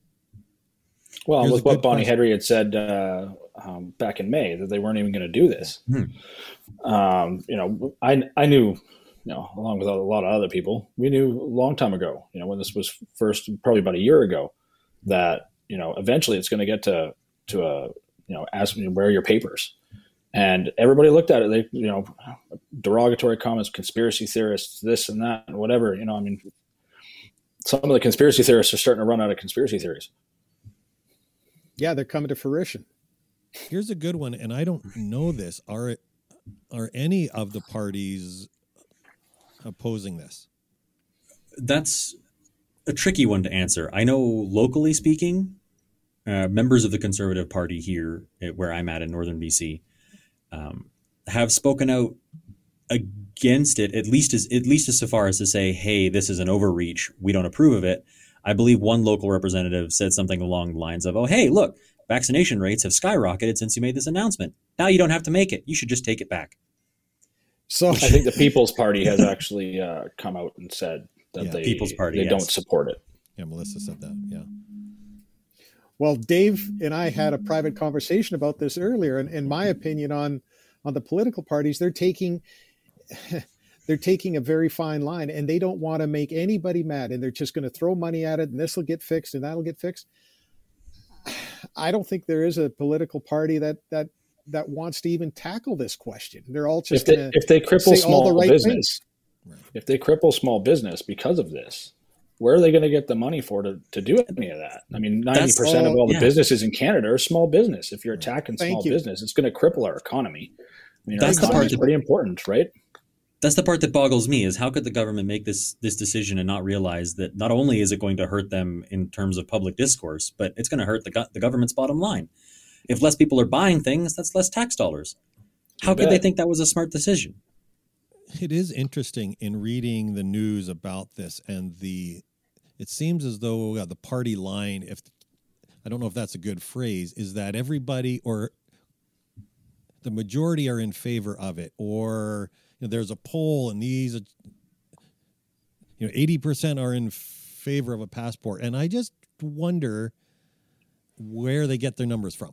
S6: Well,
S3: Here's
S6: with
S3: a
S6: what
S3: good
S6: Bonnie
S3: question.
S6: Henry had said uh, um, back in May, that they weren't even going to do this.
S1: Hmm.
S6: Um, you know, I I knew, you know, along with a lot of other people, we knew a long time ago, you know, when this was first, probably about a year ago, that, you know, eventually it's going to get to to a, you know, ask me, where are your papers? And everybody looked at it, they, you know, derogatory comments, conspiracy theorists, this and that, and whatever, you know, I mean, some of the conspiracy theorists are starting to run out of conspiracy theories.
S5: Yeah, they're coming to fruition.
S3: Here's a good one, and I don't know this. Are are any of the parties opposing this?
S1: That's a tricky one to answer. I know locally speaking, uh, members of the Conservative Party here, eh, where I'm at in northern B C, um, have spoken out against it. At least as at least as so far as to say, "Hey, this is an overreach. We don't approve of it." I believe one local representative said something along the lines of, "Oh, hey, look, vaccination rates have skyrocketed since you made this announcement. Now you don't have to make it. You should just take it back."
S5: So
S6: I think the People's Party has actually uh, come out and said that
S3: Yeah,
S6: they
S1: People's Party,
S6: they
S1: yes.
S6: don't support it.
S3: Yeah, Melissa said that. Yeah.
S5: Well, Dave and I had a private conversation about this earlier, and in my opinion on on the political parties, they're taking they're taking a very fine line, and they don't want to make anybody mad, and they're just going to throw money at it, and this will get fixed, and that'll get fixed. I don't think there is a political party that that that wants to even tackle this question. They're all
S6: If
S5: just
S6: they,
S5: going to
S6: if they cripple
S5: say all
S6: small
S5: the right
S6: business,
S5: things.
S6: if they cripple small business because of this, where are they going to get the money for to, to do any of that? I mean, ninety
S1: That's
S6: percent of
S5: all-
S6: all the
S1: yeah.
S6: businesses in Canada are small business. If you're attacking
S5: Thank
S6: small
S5: you.
S6: business, it's going to cripple our economy. I mean,
S1: That's
S6: our
S1: the part
S6: economy is
S1: that-
S6: pretty important, right?
S1: That's the part that boggles me, is how could the government make this this decision and not realize that not only is it going to hurt them in terms of public discourse, but it's going to hurt the go- the government's bottom line. If less people are buying things, that's less tax dollars. How could they
S6: bet.
S1: think that was a smart decision?
S3: It is interesting in reading the news about this, and the it seems as though uh, the party line, if I don't know if that's a good phrase, is that everybody or the majority are in favor of it, or you know, there's a poll and these, you know, eighty percent are in favor of a passport, and I just wonder where they get their numbers from.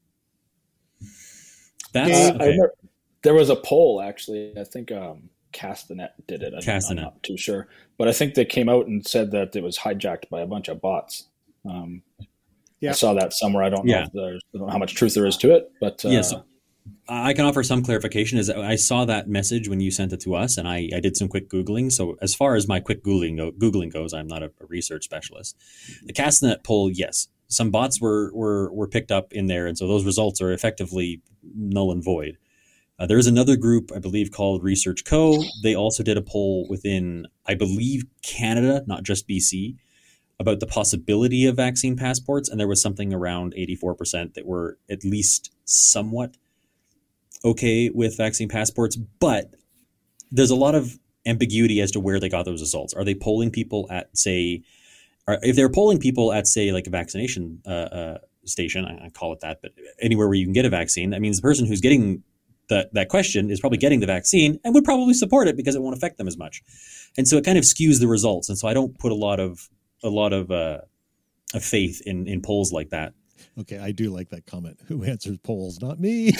S1: That's
S5: Yeah,
S6: Uh, I
S1: okay.
S6: remember there was a poll, actually. I think um, Castanet did it. I don't-
S1: Castanet.
S6: I'm not too sure. But I think they came out and said that it was hijacked by a bunch of bots. Um,
S5: Yeah.
S6: I saw that somewhere. I don't know,
S1: Yeah.
S6: if there's, I don't know how much truth there is to it. But uh,
S1: Yes. I can offer some clarification. Is I saw that message when you sent it to us, and I, I did some quick Googling. So as far as my quick Googling, go, Googling goes, I'm not a, a research specialist. The Castanet poll, yes, some bots were, were were picked up in there, and so those results are effectively null and void. Uh, there is another group, I believe, called Research Co. They also did a poll within, I believe, Canada, not just B C, about the possibility of vaccine passports. And there was something around eighty-four percent that were at least somewhat okay with vaccine passports. But there's a lot of ambiguity as to where they got those results. Are they polling people at, say, or if they're polling people at, say, like a vaccination uh, uh, station, I, I call it that, but anywhere where you can get a vaccine, that means the person who's getting that that question is probably getting the vaccine and would probably support it because it won't affect them as much. And so it kind of skews the results. And so I don't put a lot of a lot of uh, of faith in in polls like that.
S3: Okay, I do like that comment. Who answers polls? Not me.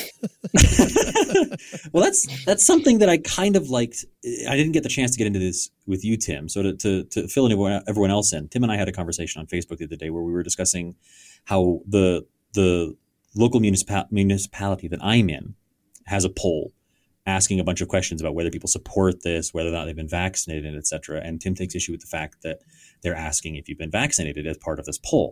S1: Well, that's that's something that I kind of liked. I didn't get the chance to get into this with you, Tim. So to to, to fill in everyone, everyone else in, Tim and I had a conversation on Facebook the other day where we were discussing how the the local municipal, municipality that I'm in has a poll asking a bunch of questions about whether people support this, whether or not they've been vaccinated, et cetera. And Tim takes issue with the fact that they're asking if you've been vaccinated as part of this poll.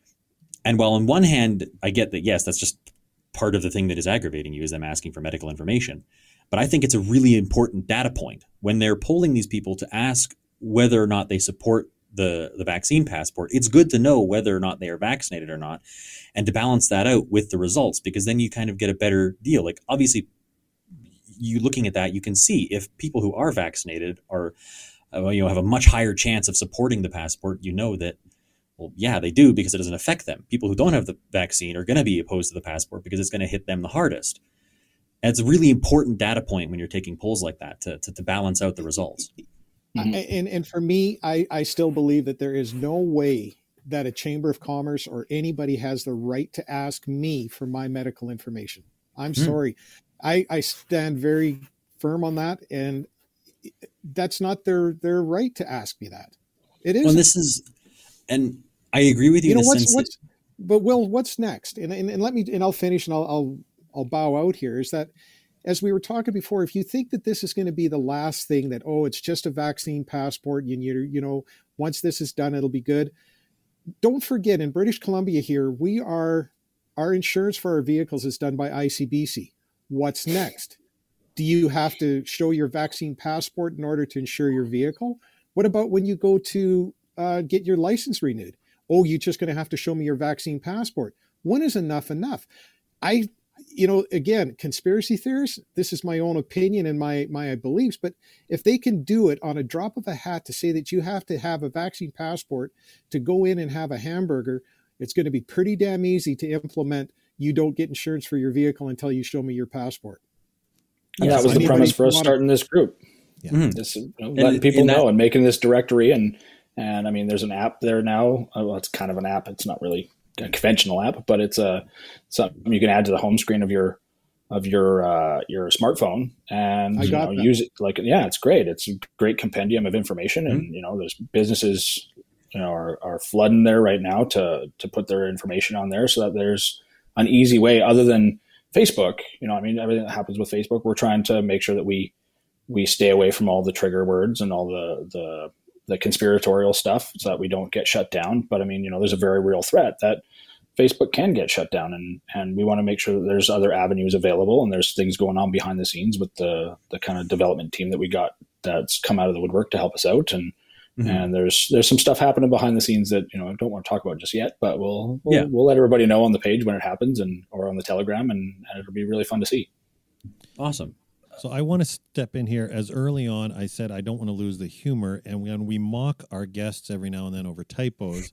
S1: And while on one hand, I get that, yes, that's just part of the thing that is aggravating you is them asking for medical information. But I think it's a really important data point when they're polling these people to ask whether or not they support the, the vaccine passport. It's good to know whether or not they are vaccinated or not, and to balance that out with the results, because then you kind of get a better deal. Like, obviously, you looking at that, you can see if people who are vaccinated are, uh, you know, have a much higher chance of supporting the passport. You know that, well, yeah, they do, because it doesn't affect them. People who don't have the vaccine are going to be opposed to the passport because it's going to hit them the hardest. And it's a really important data point when you're taking polls like that to to, to balance out the results.
S5: Mm-hmm. And and for me, I, I still believe that there is no way that a Chamber of Commerce or anybody has the right to ask me for my medical information. I'm mm. sorry. I, I stand very firm on that. And that's not their, their right to ask me that. It is.
S1: Well, this is, and I agree with you.
S5: You know,
S1: in the
S5: what's,
S1: sense
S5: what's,
S1: that,
S5: but Will, what's next? And, and, and let me, and I'll finish and I'll, I'll, I'll bow out here is that, as we were talking before, if you think that this is going to be the last thing, that, oh, it's just a vaccine passport, and you, you know, once this is done, it'll be good. Don't forget, in British Columbia here, we are, our insurance for our vehicles is done by I C B C. What's next? Do you have to show your vaccine passport in order to insure your vehicle? What about when you go to uh, get your license renewed? Oh, you're just going to have to show me your vaccine passport. When is enough enough? I You know, again, conspiracy theorists, this is my own opinion and my, my beliefs, but if they can do it on a drop of a hat to say that you have to have a vaccine passport to go in and have a hamburger, it's going to be pretty damn easy to implement. You don't get insurance for your vehicle until you show me your passport.
S6: Yeah, that was the premise for us starting this group. Yeah. Mm-hmm. This, you know, letting and, people and know that, and making this directory. And, and I mean, there's an app there now. Well, it's kind of an app. It's not really a conventional app, but it's a something you can add to the home screen of your of your uh, your smartphone, and you know, use it. Like, yeah, it's great. It's a great compendium of information, and mm-hmm. you know, there's businesses, you know, are, are flooding there right now to to put their information on there, so that there's an easy way other than Facebook. You know, I mean, everything that happens with Facebook, we're trying to make sure that we we stay away from all the trigger words and all the the the conspiratorial stuff, so that we don't get shut down. But I mean, you know, there's a very real threat that Facebook can get shut down, and, and we want to make sure that there's other avenues available, and there's things going on behind the scenes with the, the kind of development team that we got that's come out of the woodwork to help us out. And, mm-hmm. and there's, there's some stuff happening behind the scenes that, you know, I don't want to talk about just yet, but we'll, we'll, yeah. we'll let everybody know on the page when it happens, and, or on the Telegram, and, and it'll be really fun to see.
S1: Awesome.
S3: So I want to step in here. As early on, I said I don't want to lose the humor, and when we mock our guests every now and then over typos,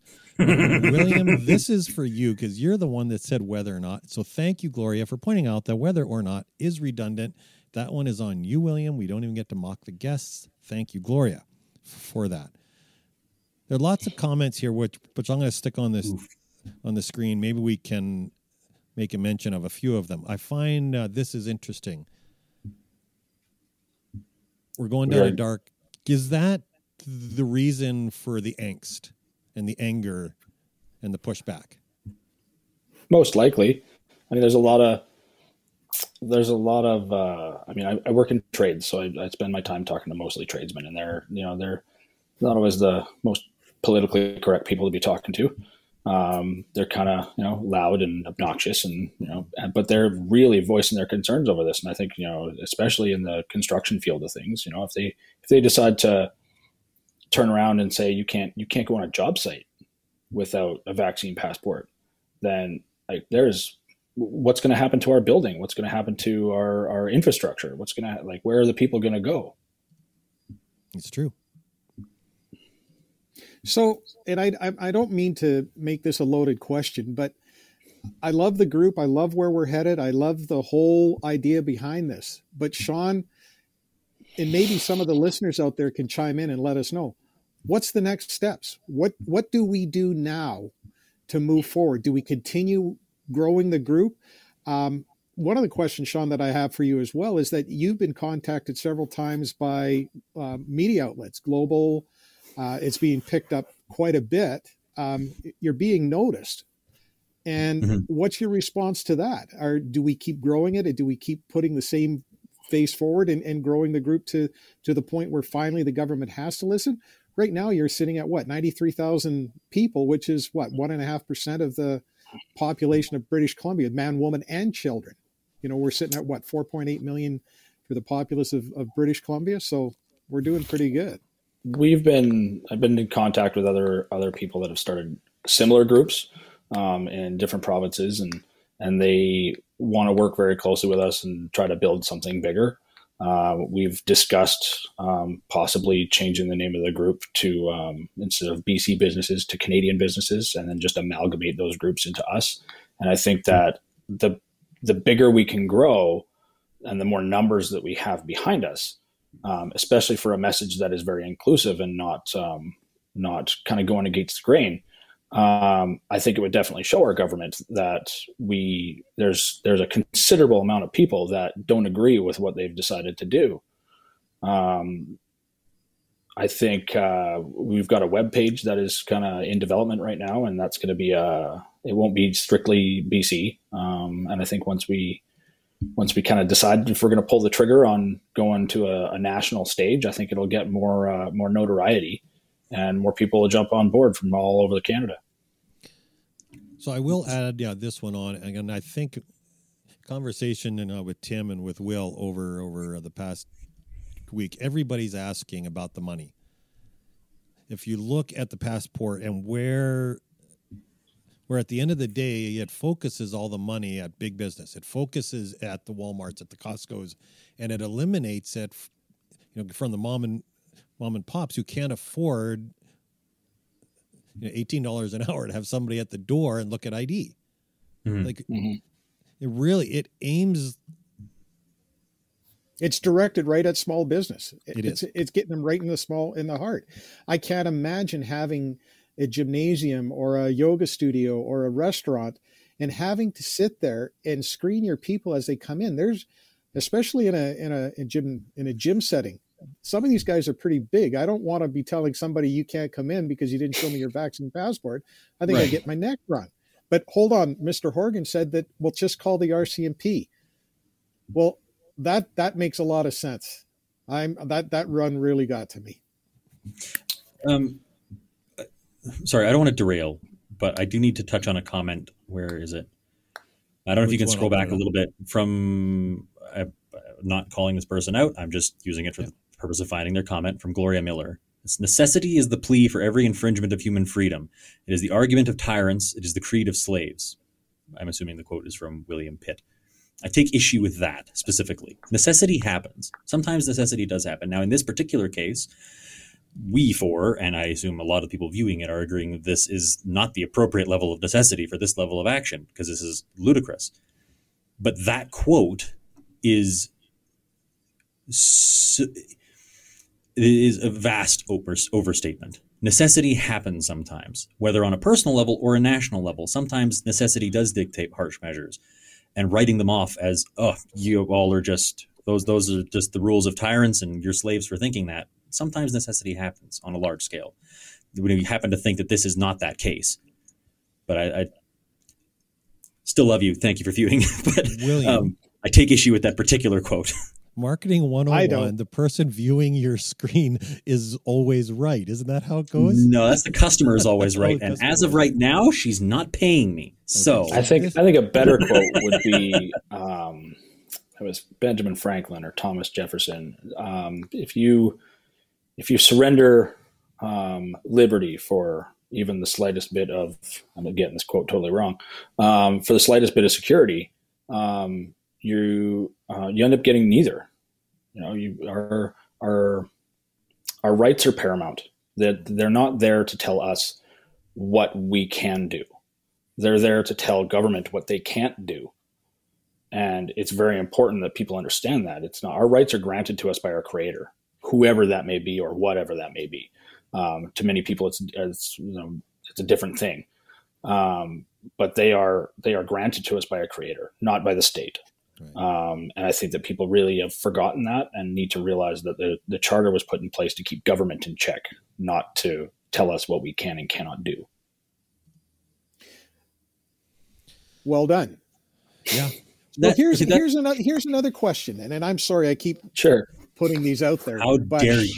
S3: William, this is for you because you're the one that said whether or not. So thank you, Gloria, for pointing out that whether or not is redundant. That one is on you, William. We don't even get to mock the guests. Thank you, Gloria, for that. There are lots of comments here, which which I'm going to stick on this Oof. on the screen. Maybe we can make a mention of a few of them. I find uh, this is interesting. We're going down a dark. Is that the reason for the angst and the anger and the pushback?
S6: Most likely. I mean, there's a lot of, there's a lot of, uh, I mean, I, I work in trades, so I, I spend my time talking to mostly tradesmen, and they're, you know, they're not always the most politically correct people to be talking to. Um, they're kind of, you know, loud and obnoxious, and, you know, but they're really voicing their concerns over this. And I think, you know, especially in the construction field of things, you know, if they, if they decide to turn around and say, you can't, you can't go on a job site without a vaccine passport, then like there's, what's going to happen to our building? What's going to happen to our, our infrastructure? What's going to, like, where are the people going to go?
S3: It's true.
S5: So, and I, I, I don't mean to make this a loaded question, but I love the group. I love where we're headed. I love the whole idea behind this. But Sean, and maybe some of the listeners out there can chime in and let us know, what's the next steps? What, what do we do now to move forward? Do we continue growing the group? Um, one of the questions, Sean, that I have for you as well is that you've been contacted several times by uh, media outlets, global. Uh, it's being picked up quite a bit. Um, you're being noticed. And mm-hmm. what's your response to that? Or do we keep growing it? Or do we keep putting the same face forward and, and growing the group to, to the point where finally the government has to listen? Right now, you're sitting at what, ninety-three thousand people, which is what, one and a half percent of the population of British Columbia, man, woman, and children. You know, we're sitting at what, four point eight million for the populace of, of British Columbia. So we're doing pretty good.
S6: We've been, I've been in contact with other, other people that have started similar groups um, in different provinces, and, and they want to work very closely with us and try to build something bigger. Uh, we've discussed um, possibly changing the name of the group to, um, instead of B C businesses, to Canadian businesses, and then just amalgamate those groups into us. And I think that the, the bigger we can grow and the more numbers that we have behind us, Um, especially for a message that is very inclusive and not um, not kind of going against the grain, um, I think it would definitely show our government that we there's there's a considerable amount of people that don't agree with what they've decided to do. Um, I think uh, we've got a web page that is kind of in development right now, and that's going to be a it won't be strictly B C. Um, and I think once we Once we kind of decide if we're going to pull the trigger on going to a, a national stage, I think it'll get more uh, more notoriety, and more people will jump on board from all over Canada.
S3: So I will add, yeah, this one on, and I think conversation you know, with Tim and with Will over over the past week, everybody's asking about the money. If you look at the passport and where. Where at the end of the day, it focuses all the money at big business. It focuses at the Walmarts, at the Costco's, and it eliminates it, you know, from the mom and mom and pops who can't afford, you know, eighteen dollars an hour to have somebody at the door and look at I D. Mm-hmm. Like, mm-hmm. it really it aims.
S5: It's directed right at small business. It,
S3: it
S5: it's,
S3: is.
S5: It's getting them right in the small in the heart. I can't imagine having a gymnasium or a yoga studio or a restaurant and having to sit there and screen your people as they come in. There's, especially in a, in a, in gym, in a gym setting, some of these guys are pretty big. I don't want to be telling somebody you can't come in because you didn't show me your vaccine passport. I think right. I get my neck run. But hold on. Mister Horgan said that we'll just call the R C M P. Well, that, that makes a lot of sense. I'm that, that run really got to me.
S1: Um, Sorry, I don't want to derail, but I do need to touch on a comment. Where is it? I don't know if you can scroll back a little bit from uh, not calling this person out. I'm just using it for yeah. the purpose of finding their comment from Gloria Miller. It's necessity is the plea for every infringement of human freedom. It is the argument of tyrants. It is the creed of slaves. I'm assuming the quote is from William Pitt. I take issue with that specifically. Necessity happens. Sometimes necessity does happen. Now, in this particular case, we four, and I assume a lot of people viewing it, are agreeing that this is not the appropriate level of necessity for this level of action, because this is ludicrous. But that quote is so, it is a vast over, overstatement. Necessity happens sometimes, whether on a personal level or a national level. Sometimes necessity does dictate harsh measures, and writing them off as, oh, you all are just, those, those are just the rules of tyrants and you're slaves for thinking that. Sometimes necessity happens on a large scale. We happen to think that this is not that case. But I, I still love you. Thank you for viewing. But um, I take issue with that particular quote.
S3: Marketing one oh one,
S5: I don't.
S3: the person viewing your screen is always right. Isn't that how it goes?
S1: No, that's the customer is always right.
S3: Oh,
S1: And
S3: customer
S1: as of right now, she's not paying me. So
S6: I think I think a better quote would be um, it was Benjamin Franklin or Thomas Jefferson. Um, if you if you surrender um, liberty for even the slightest bit of, I'm getting this quote totally wrong, um, for the slightest bit of security, um, you uh, you end up getting neither. You know, you our our our rights are paramount. That they're not there to tell us what we can do. They're there to tell government what they can't do. And it's very important that people understand that. It's not, our rights are granted to us by our creator, whoever that may be or whatever that may be. Um, to many people, it's, it's, you know, it's a different thing. Um, but they are, they are granted to us by our creator, not by the state. Right. Um, and I think that people really have forgotten that and need to realize that the, the charter was put in place to keep government in check, not to tell us what we can and cannot do.
S5: Well done.
S3: Yeah.
S5: Well,
S1: That-
S5: here's
S1: that-
S5: here's another here's another question, and, and I'm sorry I keep
S6: Sure.
S5: putting these out there.
S1: How
S5: but-
S1: dare you?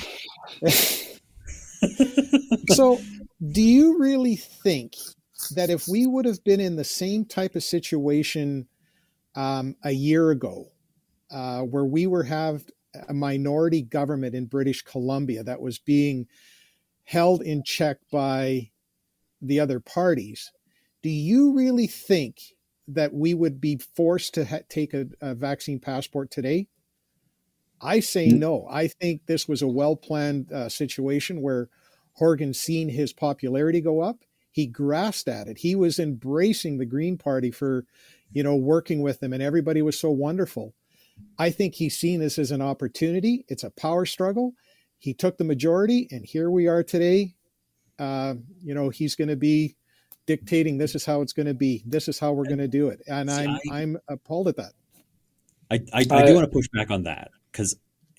S5: So, do you really think that if we would have been in the same type of situation um, a year ago, uh, where we were have a minority government in British Columbia that was being held in check by the other parties, do you really think that we would be forced to ha- take a, a vaccine passport today? I say no. I think this was a well-planned uh, situation where Horgan seen his popularity go up. He grasped at it. He was embracing the Green Party for, you know, working with them, and everybody was so wonderful. I think he's seen this as an opportunity. It's a power struggle. He took the majority, and here we are today. Uh, you know, he's going to be dictating this is how it's going to be. This is how we're going to do it. And
S1: See,
S5: I'm
S1: I-
S5: I'm appalled at that.
S1: I, I, I
S6: Uh,
S1: do want to push back on that because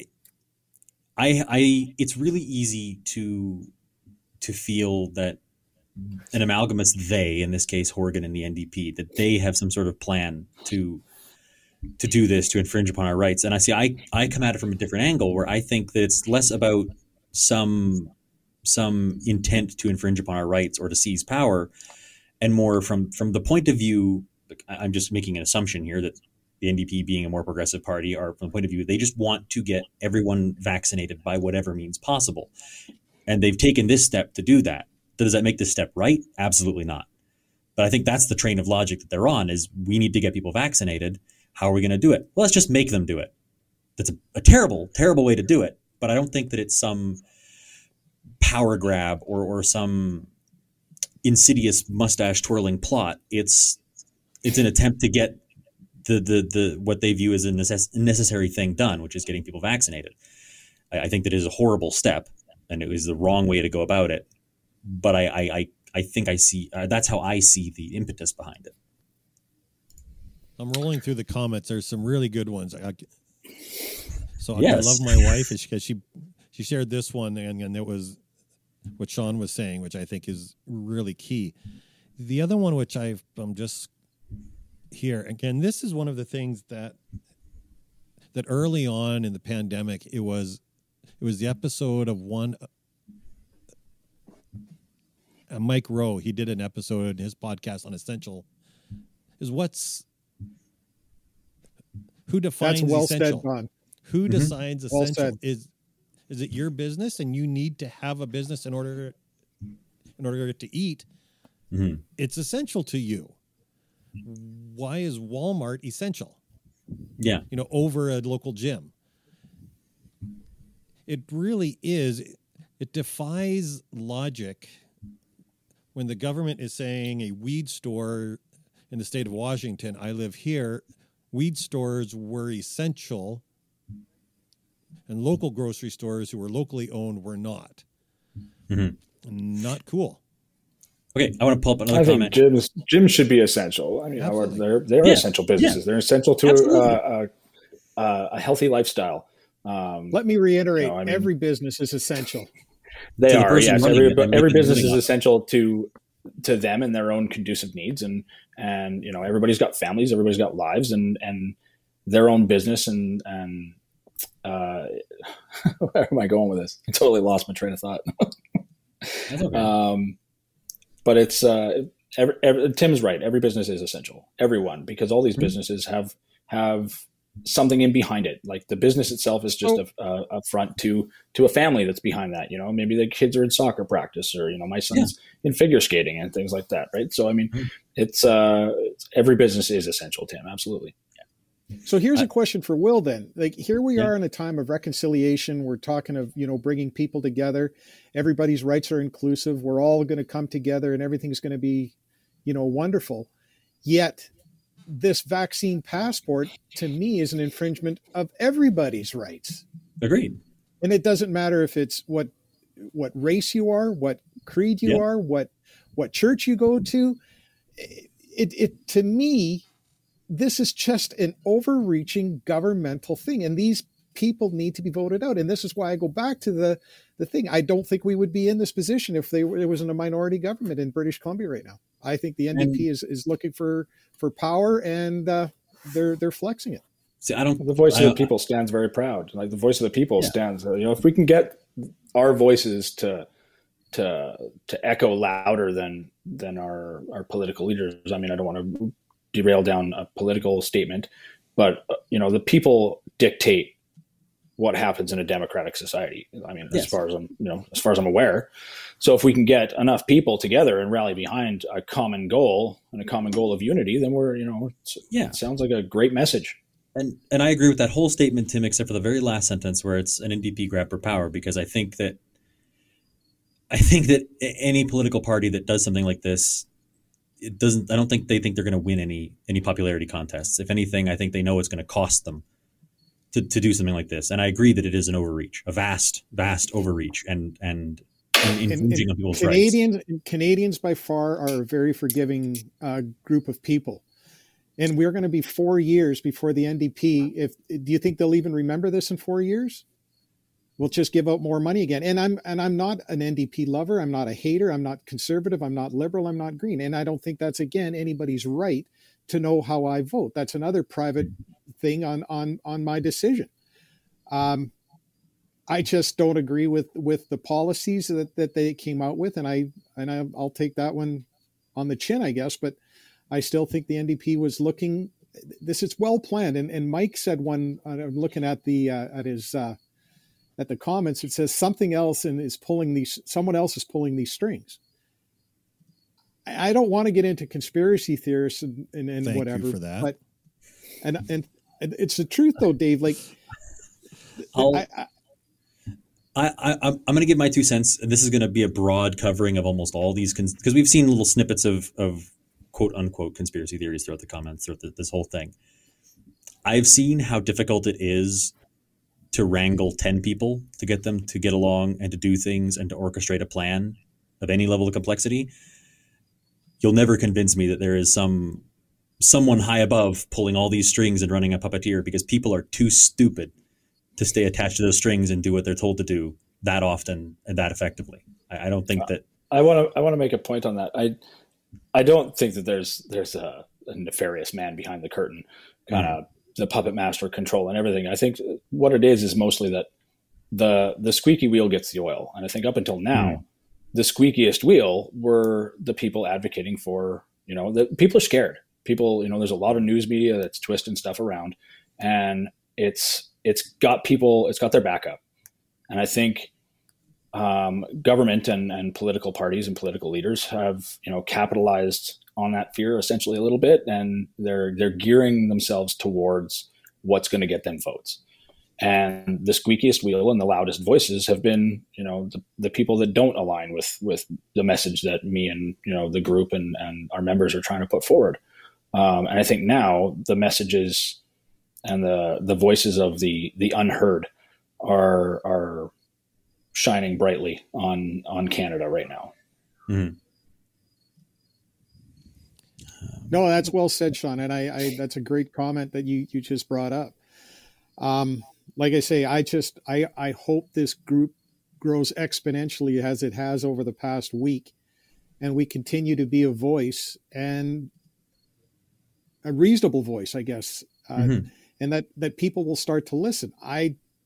S1: I, I, it's really easy to, to feel that an amalgamous they, in this case, Horgan and the N D P, that they have some sort of plan to, to do this, to infringe upon our rights. And I see, I, I come at it from a different angle where I think that it's less about some, some intent to infringe upon our rights or to seize power, and more from, from the point of view, I'm just making an assumption here that the N D P being a more progressive party are from the point of view, they just want to get everyone vaccinated by whatever means possible. And they've taken this step to do that. Does that make this step right? Absolutely not. But I think that's the train of logic that they're on is we need to get people vaccinated. How are we going to do it? Well, let's just make them do it. That's a, a terrible, terrible way to do it. But I don't think that it's some power grab or, or some insidious mustache twirling plot. It's, it's an attempt to get the, the, the, what they view as a necess- necessary thing done, which is getting people vaccinated. I, I think that is a horrible step and it was the wrong way to go about it. But I, I, I, I think I see, uh, that's how I see the impetus behind it.
S3: I'm rolling through the comments. There's some really good ones. I, so
S1: Yes.
S3: I love my wife because she she shared this one, and, and it was what Sean was saying, which I think is really key. The other one, which I've, I'm just here again. This is one of the things that that early on in the pandemic, it was it was the episode of one. Uh, Mike Rowe, he did an episode in his podcast on Essential. Is what's who defines
S5: That's well
S3: essential?
S5: said, Ron.
S3: Who
S1: Mhm.
S3: decides
S5: Well
S3: essential?
S5: said.
S3: is is it your business, and you need to have a business in order in order to eat?
S1: Mhm.
S3: It's essential to you. Why is Walmart essential?
S1: Yeah.
S3: You know, over a local gym. It really is. It defies logic when the government is saying a weed store in the state of Washington, I live here, weed stores were essential, and local grocery stores who were locally owned were not.
S1: Mhm.
S3: Not cool.
S1: Okay. I want to pull up another
S6: I think
S1: comment.
S6: gyms gyms should be essential. I mean, however,
S3: Absolutely.
S6: they're they're
S1: Yeah.
S6: essential businesses. They're essential to
S1: Absolutely.
S6: uh, a, a, a healthy lifestyle. Um,
S5: Let me reiterate:
S6: No, I mean-
S5: every business is essential.
S6: they
S1: To the
S6: are
S1: person
S6: yes.
S1: running
S6: Every,
S1: it and
S6: every
S1: making a
S6: business
S1: living
S6: is
S1: off it.
S6: essential to to them and their own conducive needs. And and you know, everybody's got families, everybody's got lives, and and their own business and and uh, where am I going with this? I totally lost my train of thought.
S1: That's okay.
S6: um, but it's uh, every, every, Tim's right. Every business is essential. Everyone, because all these
S1: Mhm.
S6: businesses have have something in behind it. Like the business itself is just
S5: Oh.
S6: a, a, a front to to a family that's behind that. You know, maybe the kids are in soccer practice, or you know, my son's in figure skating and things like that. Right. So I mean,
S1: Mhm.
S6: it's uh, it's, every business is essential. Tim, absolutely.
S5: So here's
S1: I-
S5: a question for Will then. Like here we
S1: Yeah.
S5: are in a time of reconciliation. We're talking of, you know, bringing people together. Everybody's rights are inclusive. We're all going to come together and everything's going to be, you know, wonderful. Yet this vaccine passport to me is an infringement of everybody's rights.
S1: Agreed.
S5: And it doesn't matter if it's what what race you are, what creed you
S1: Yeah.
S5: are, what what church you go to. It it to me, this is just an overreaching governmental thing, and these people need to be voted out. And this is why I go back to the the thing. I don't think we would be in this position if they, there wasn't a minority government in British Columbia right now. I think the N D P
S1: And-
S5: is, is looking for for power, and uh, they're they're flexing it.
S1: See, I don't.
S6: The voice
S1: I,
S6: of the people stands very proud. Like the voice of the people
S1: Yeah.
S6: stands. You know, if we can get our voices to to to echo louder than than our our political leaders. I mean, I don't want to derail down a political statement, but uh, you know, the people dictate what happens in a democratic society. I mean,
S1: Yes.
S6: as far as I'm, you know, as far as I'm aware. So if we can get enough people together and rally behind a common goal and a common goal of unity, then we're, you know, it's,
S1: Yeah.
S6: it sounds like a great message.
S1: And and I agree with that whole statement, Tim, except for the very last sentence where it's an N D P grab for power, because I think that I think that a- any political party that does something like this, it doesn't. I don't think they think they're going to win any any popularity contests. If anything, I think they know it's going to cost them to, to do something like this. And I agree that it is an overreach, a vast, vast overreach, and and, and
S5: And-
S1: infringing
S5: and
S1: on people's rights.
S5: Canadians Canadians by far are a very forgiving uh, group of people. And we're going to be four years before the N D P. If do you think they'll even remember this in four years? We'll just give out more money again. And I'm and I'm not an N D P lover. I'm not a hater. I'm not conservative. I'm not liberal. I'm not green. And I don't think that's again anybody's right to know how I vote. That's another private thing on on on my decision. Um, I just don't agree with with the policies that that they came out with, and I and I, I'll take that one on the chin, I guess. But I still think the N D P was looking. This is well planned, and and Mike said one. I'm looking at the uh, at his uh, at the comments. It says something else and is pulling these. Someone else is pulling these strings. I, I don't want to get into conspiracy theorists and and, and
S3: Thank you
S5: whatever
S3: for that.
S5: but and and, and it's the truth though, Dave. Like
S1: I'll-
S5: I, I,
S1: I, I, I'm going to give my two cents. And this is going to be a broad covering of almost all these, because cons- we've seen little snippets of, of quote unquote conspiracy theories throughout the comments, throughout the, this whole thing. I've seen how difficult it is to wrangle ten people, to get them to get along and to do things and to orchestrate a plan of any level of complexity. You'll never convince me that there is some someone high above pulling all these strings and running a puppeteer, because people are too stupid to stay attached to those strings and do what they're told to do that often and that effectively. I, I don't think that.
S6: I want to I want to make a point on that. I I don't think that there's there's a, a nefarious man behind the curtain, kind of the puppet master control and everything. I think what it is is mostly that the the squeaky wheel gets the oil, and I think up until now,
S1: Mm.
S6: the squeakiest wheel were the people advocating for, you know, the people are scared. People, you know, there's a lot of news media that's twisting stuff around, and it's it's got people, it's got their backup, and I think. Um, government and, and political parties and political leaders have, you know, capitalized on that fear essentially a little bit, and they're they're gearing themselves towards what's going to get them votes. And the squeakiest wheel and the loudest voices have been, you know, the, the people that don't align with with the message that me and, you know, the group and, and our members are trying to put forward. Um, and I think now the messages and the the voices of the the unheard are are shining brightly on on Canada right now.
S1: Mhm.
S5: No, that's well said, Sean, and I, I that's a great comment that you you just brought up. Um, like I say, I just I I hope this group grows exponentially as it has over the past week, and we continue to be a voice and a reasonable voice, I guess, uh,
S1: Mhm.
S5: and that that people will start to listen. I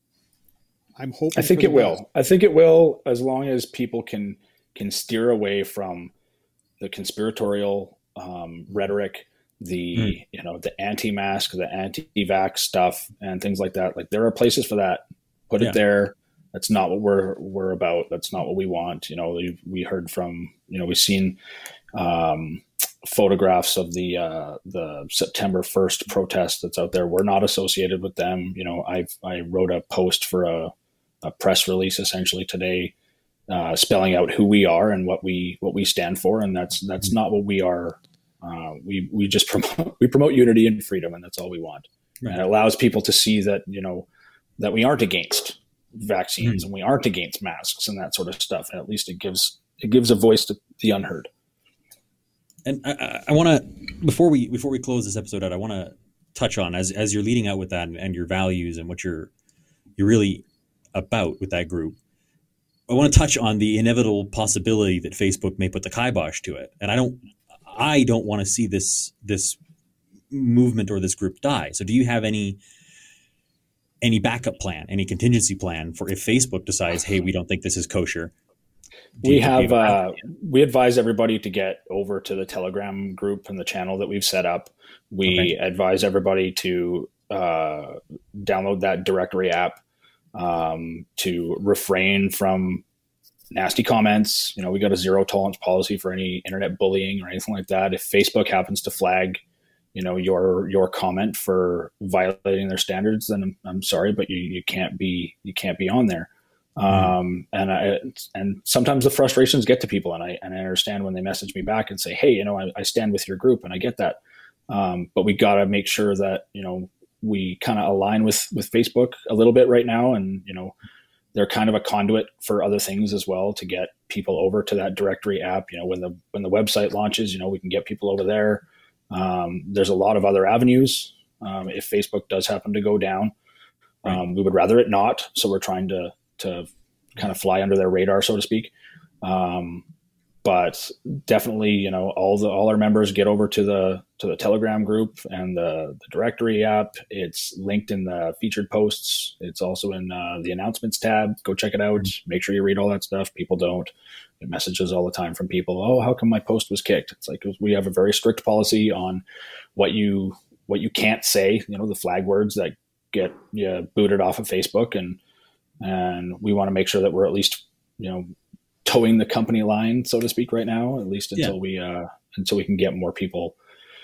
S5: I'm hoping.
S6: I think
S5: for
S6: it
S5: the
S6: will.
S5: best.
S6: I think it will, as long as people can can steer away from the conspiratorial um, rhetoric, the mm. you know the anti-mask, the anti-vax stuff, and things like that. Like there are places for that. Put yeah. it there. That's not what we're we're about. That's not what we want. You know, we we heard from you know we've seen um, photographs of the uh, the September first protest that's out there. We're not associated with them. You know, I I wrote a post for a, a press release essentially today, uh, spelling out who we are and what we what we stand for, and that's that's not what we are. Uh, we we just promote we promote unity and freedom, and that's all we want. Right. And it allows people to see that you know that we aren't against vaccines mm. and we aren't against masks and that sort of stuff. And at least it gives it gives a voice to the unheard.
S1: And I, I want to before we before we close this episode out, I want to touch on as as you're leading out with that and, and your values and what you're you're really about with that group. I want to touch on the inevitable possibility that Facebook may put the kibosh to it. And I don't I don't want to see this this movement or this group die. So do you have any any backup plan, any contingency plan for if Facebook decides, hey, we don't think this is kosher?
S6: We have, uh, we advise everybody to get over to the Telegram group and the channel that we've set up. We okay. advise everybody to uh, download that directory app, um, to refrain from nasty comments. You know, we got a zero tolerance policy for any internet bullying or anything like that. If Facebook happens to flag you know, your, your comment for violating their standards, then I'm, I'm sorry, but you, you can't be, you can't be on there. Mm-hmm. Um, and I, and sometimes the frustrations get to people, and I, and I understand when they message me back and say, hey, you know, I, I stand with your group, and I get that. Um, but we got to make sure that, you know, we kind of align with, with Facebook a little bit right now. And, you know, they're kind of a conduit for other things as well to get people over to that directory app. You know, when the, when the website launches, you know, we can get people over there. Um, there's a lot of other avenues. Um, if Facebook does happen to go down, um, right. we would rather it not. So we're trying to, to kind of fly under their radar, so to speak. Um, but definitely, you know, all the, all our members get over to the, to the Telegram group and the, the directory app. It's linked in the featured posts. It's also in uh, the announcements tab. Go check it out. Make sure you read all that stuff. People don't. Get messages all the time from people. Oh, how come my post was kicked? It's like, we have a very strict policy on what you, what you can't say, you know, the flag words that get you booted off of Facebook. And, and we want to make sure that we're at least, you know, towing the company line, so to speak, right now, at least until yeah. we, uh, until we can get more people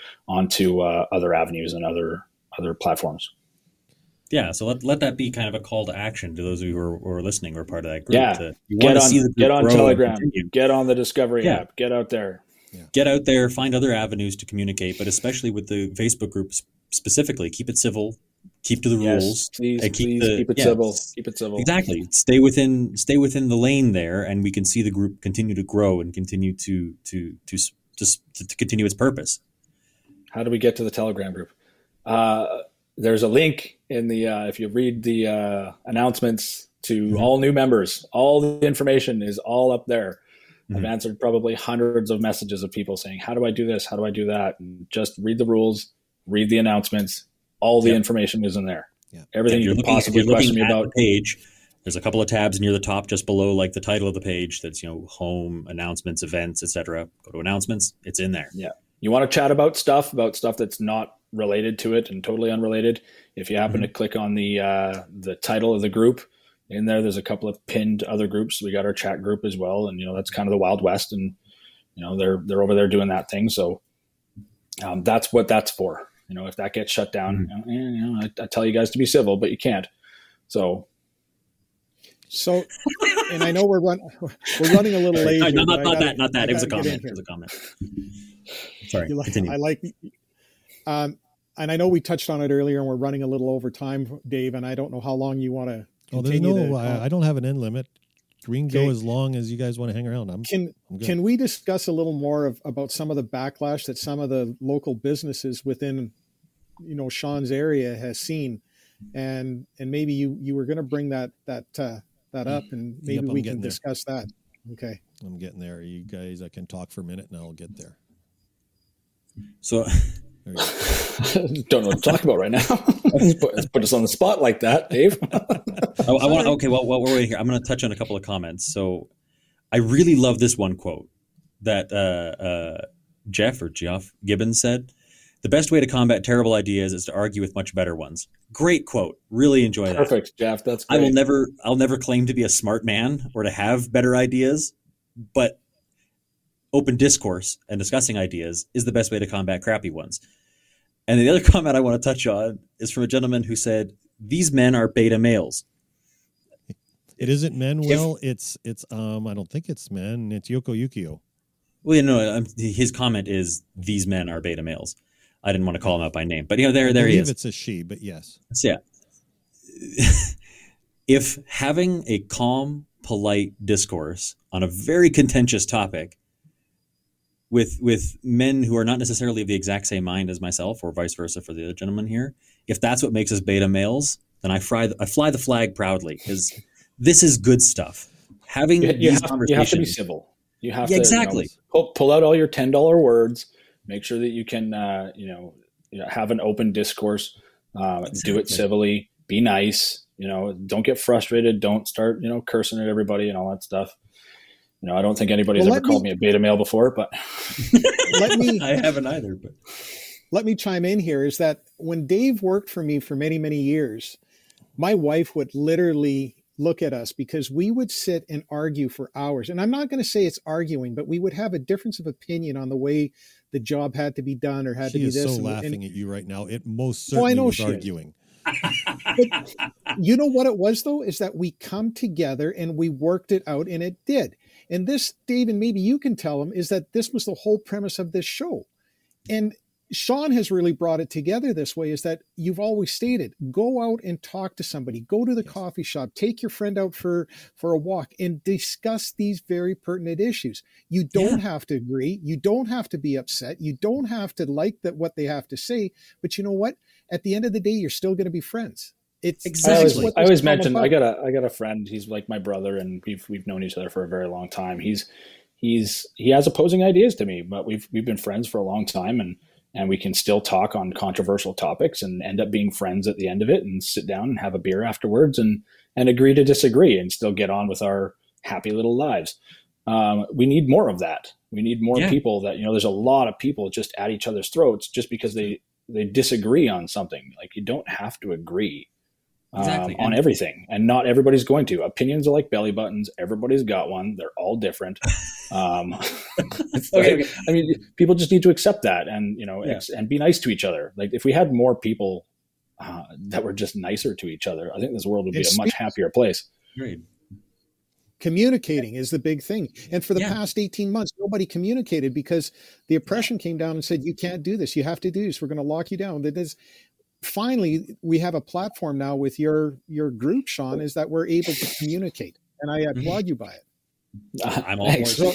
S6: onto uh, other avenues and other, other platforms.
S1: Yeah. So let, let that be kind of a call to action to those of you who are, who are listening or part of that group.
S6: Yeah.
S1: To,
S6: you get, on, see the get on Telegram, get on the Discovery yeah. app, get out there.
S1: Yeah. Get out there, find other avenues to communicate, but especially with the Facebook groups specifically, keep it civil, keep to the
S6: yes,
S1: rules.
S6: Please,
S1: keep,
S6: please
S1: the,
S6: keep it
S1: yeah,
S6: civil. Keep it civil.
S1: Exactly. Stay within, stay within the lane there, and we can see the group continue to grow and continue to to to just to, to continue its purpose.
S6: How do we get to the Telegram group? Uh, there's a link in the uh, if you read the uh, announcements to mm-hmm. all new members. All the information is all up there. Mm-hmm. I've answered probably hundreds of messages of people saying, "How do I do this? How do I do that?" And just read the rules, read the announcements. All the yep. information is in there. Yeah. Everything you could possibly question me about.
S1: The page, there's a couple of tabs near the top, just below like the title of the page. That's, you know, home, announcements, events, et cetera. Go to announcements. It's in there.
S6: Yeah. You want to chat about stuff, about stuff that's not related to it and totally unrelated. If you happen mm-hmm. to click on the uh, the title of the group in there, there's a couple of pinned other groups. We got our chat group as well, and you know that's kind of the Wild West, and you know they're they're over there doing that thing. So um, that's what that's for. You know, if that gets shut down, mm-hmm. you know, you know I, I tell you guys to be civil, but you can't. So,
S5: so, and I know we're run, we're running a little late.
S1: No, no, not, not that, not that. It was a comment. It was a comment. Sorry,
S5: like,
S1: continue.
S5: I like, um, and I know we touched on it earlier, and we're running a little over time, Dave. And I don't know how long you want to.
S3: Oh, there's no. The, uh, I don't have an end limit. We can okay. go as long as you guys want to hang around. I'm,
S5: can
S3: I'm good.
S5: Can we discuss a little more of, about some of the backlash that some of the local businesses within, you know, Sean's area has seen, and and maybe you you were going to bring that that uh, that up, and maybe yep, we can discuss there. that. Okay,
S3: I'm getting there. You guys, I can talk for a minute, and I'll get there.
S1: So,
S3: There you go.
S6: Don't know what to talk about right now. put, put us on the spot like that, Dave.
S1: I, I want. Okay, well, while we're waiting here, I'm going to touch on a couple of comments. So, I really love this one quote that uh, uh, Jeff or Geoff Gibbons said. The best way to combat terrible ideas is to argue with much better ones. Great quote. Really enjoy that.
S6: Perfect, Jeff. That's great.
S1: I will never, I'll never claim to be a smart man or to have better ideas, but open discourse and discussing ideas is the best way to combat crappy ones. And the other comment I want to touch on is from a gentleman who said, "These men are beta males."
S3: It isn't men, Will. If, it's it's um. I don't think it's men. It's Yoko Yukio.
S1: Well, you know, um, his comment is, "These men are beta males." I didn't want to call him out by name, but you know, there, there he is.
S3: It's a she, but yes.
S1: So, yeah. If having a calm, polite discourse on a very contentious topic with with men who are not necessarily of the exact same mind as myself, or vice versa for the other gentleman here, if that's what makes us beta males, then I fly I fly the flag proudly, because this is good stuff. Having
S6: you, you,
S1: these
S6: have,
S1: conversations,
S6: you have to be civil. You have
S1: yeah,
S6: to
S1: exactly
S6: you know, pull, pull out all your ten dollar words. Make sure that you can, uh, you, know, you know, have an open discourse. Uh,
S1: exactly.
S6: Do it civilly. Be nice. You know, don't get frustrated. Don't start, you know, cursing at everybody and all that stuff. You know, I don't think anybody's
S5: well,
S6: ever called
S5: me,
S6: me a beta male before, but
S5: let me.
S1: I haven't either. But
S5: let me chime in here. Is that when Dave worked for me for many, many years, my wife would literally look at us because we would sit and argue for hours. And I'm not going to say it's arguing, but we would have a difference of opinion on the way the job had to be done or had
S3: she
S5: to be
S3: is
S5: this.
S3: so
S5: and,
S3: laughing
S5: and,
S3: at you right now. It most certainly
S5: oh, I know
S3: was
S5: she
S3: arguing.
S5: But you know what it was, though, is that we come together and we worked it out, and it did. And this, Dave, and maybe you can tell them, is that this was the whole premise of this show. And Sean has really brought it together this way, is that you've always stated, go out and talk to somebody, go to the yes. coffee shop, take your friend out for, for a walk and discuss these very pertinent issues. You don't yeah. have to agree. You don't have to be upset. You don't have to like that what they have to say. But you know what? At the end of the day, you're still going to be friends. It's
S6: exactly. I always, I always mention, I got a, I got a friend. He's like my brother, and we've we've known each other for a very long time. He's he's he has opposing ideas to me, but we've we've been friends for a long time, and and we can still talk on controversial topics and end up being friends at the end of it, and sit down and have a beer afterwards, and and agree to disagree, and still get on with our happy little lives. Um, we need more of that. We need more yeah. people that, you know. There's a lot of people just at each other's throats just because they they disagree on something. Like, you don't have to agree.
S1: Exactly.
S6: Um, on everything, and not everybody's going to. Opinions are like belly buttons. Everybody's got one. They're all different. Um, it's
S1: okay,
S6: like,
S1: okay.
S6: I mean, people just need to accept that, and you know,
S1: yeah.
S6: ex- and be nice to each other. Like, if we had more people uh, that were just nicer to each other, I think this world would be
S5: it's,
S6: a much happier place.
S1: Great.
S5: Communicating is the big thing. And for the
S1: yeah.
S5: past eighteen months, nobody communicated because the oppression came down and said, you can't do this. You have to do this. We're going to lock you down. That is. Finally, we have a platform now with your your group, Sean, is that we're able to communicate, and I applaud you by it.
S1: I'm all
S5: so,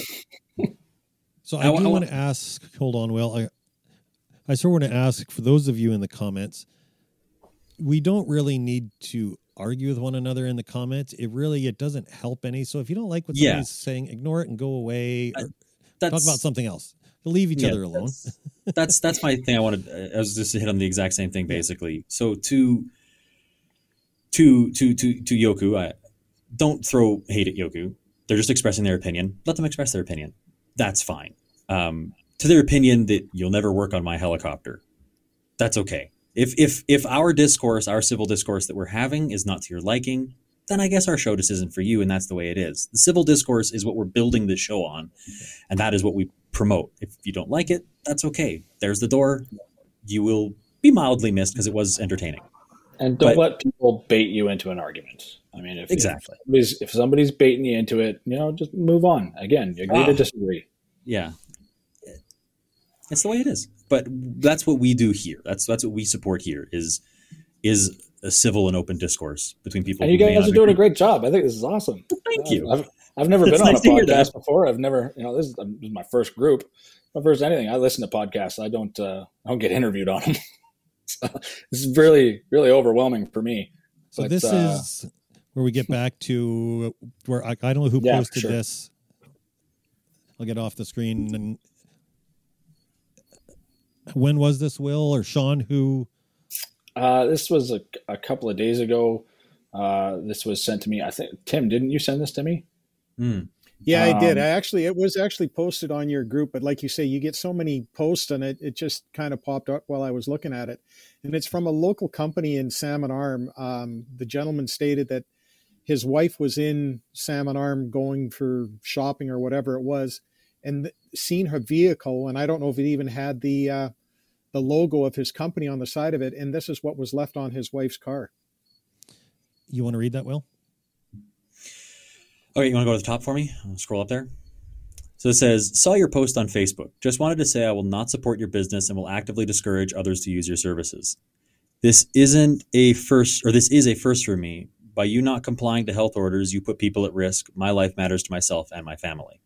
S3: so I, I do want to ask. Hold on, Will. I I sort of want to ask for those of you in the comments. We don't really need to argue with one another in the comments. It really it doesn't help any. So if you don't like what
S1: yeah.
S3: somebody's saying, ignore it and go away. Or
S1: I,
S3: talk about something else. Leave each
S1: yeah,
S3: other alone.
S1: That's, that's that's my thing. I wanted. I was just to hit on the exact same thing, basically. So to to to to to Yoku, I don't throw hate at Yoku. They're just expressing their opinion. Let them express their opinion. That's fine. Um, to their opinion that you'll never work on my helicopter, that's okay. If if if our discourse, our civil discourse that we're having, is not to your liking, then I guess our show just isn't for you, and that's the way it is. The civil discourse is what we're building this show on, and that is what we promote. If you don't like it, that's okay. There's the door. You will be mildly missed because it was entertaining.
S6: And don't
S1: but,
S6: let people bait you into an argument. I mean, if,
S1: exactly.
S6: if, somebody's, if somebody's baiting you into it, you know, just move on. Again, you agree oh, to disagree.
S1: Yeah. It's the way it is. But that's what we do here. That's that's what we support here is is a civil and open discourse between people.
S6: And you guys are doing a great job. I think this is I
S1: Thank
S6: uh,
S1: you.
S6: I've, I've never been
S1: it's
S6: on
S1: nice
S6: a podcast before. I've never, you know, this is, this is my first group, my first anything. I listen to podcasts. I don't, uh, I don't get interviewed on them. So this is really, really overwhelming for me.
S3: So
S6: but,
S3: this
S6: uh,
S3: is where we get back to where I, I don't know who
S6: yeah,
S3: posted
S6: sure.
S3: this. I'll get off the screen. And When was this, Will or Sean? Who?
S6: Uh, this was a, a couple of days ago. Uh, this was sent to me. I think, Tim, didn't you send this to me?
S1: Mm.
S5: Yeah, I did.
S6: Um,
S5: I actually, it was actually posted on your group, but like you say, you get so many posts and it, it just kind of popped up while I was looking at it. And it's from a local company in Salmon Arm. Um, the gentleman stated that his wife was in Salmon Arm going for shopping or whatever it was, and seen her vehicle. And I don't know if it even had the, uh, the logo of his company on the side of it. And this is what was left on his wife's car.
S3: You want to read that, Will?
S1: Okay, you want to go to the top for me? I'll scroll up there. So it says, saw your post on Facebook. Just wanted to say I will not support your business and will actively discourage others to use your services. This isn't a first, or this is a first for me. By you not complying to health orders, you put people at risk. My life matters to myself and my family.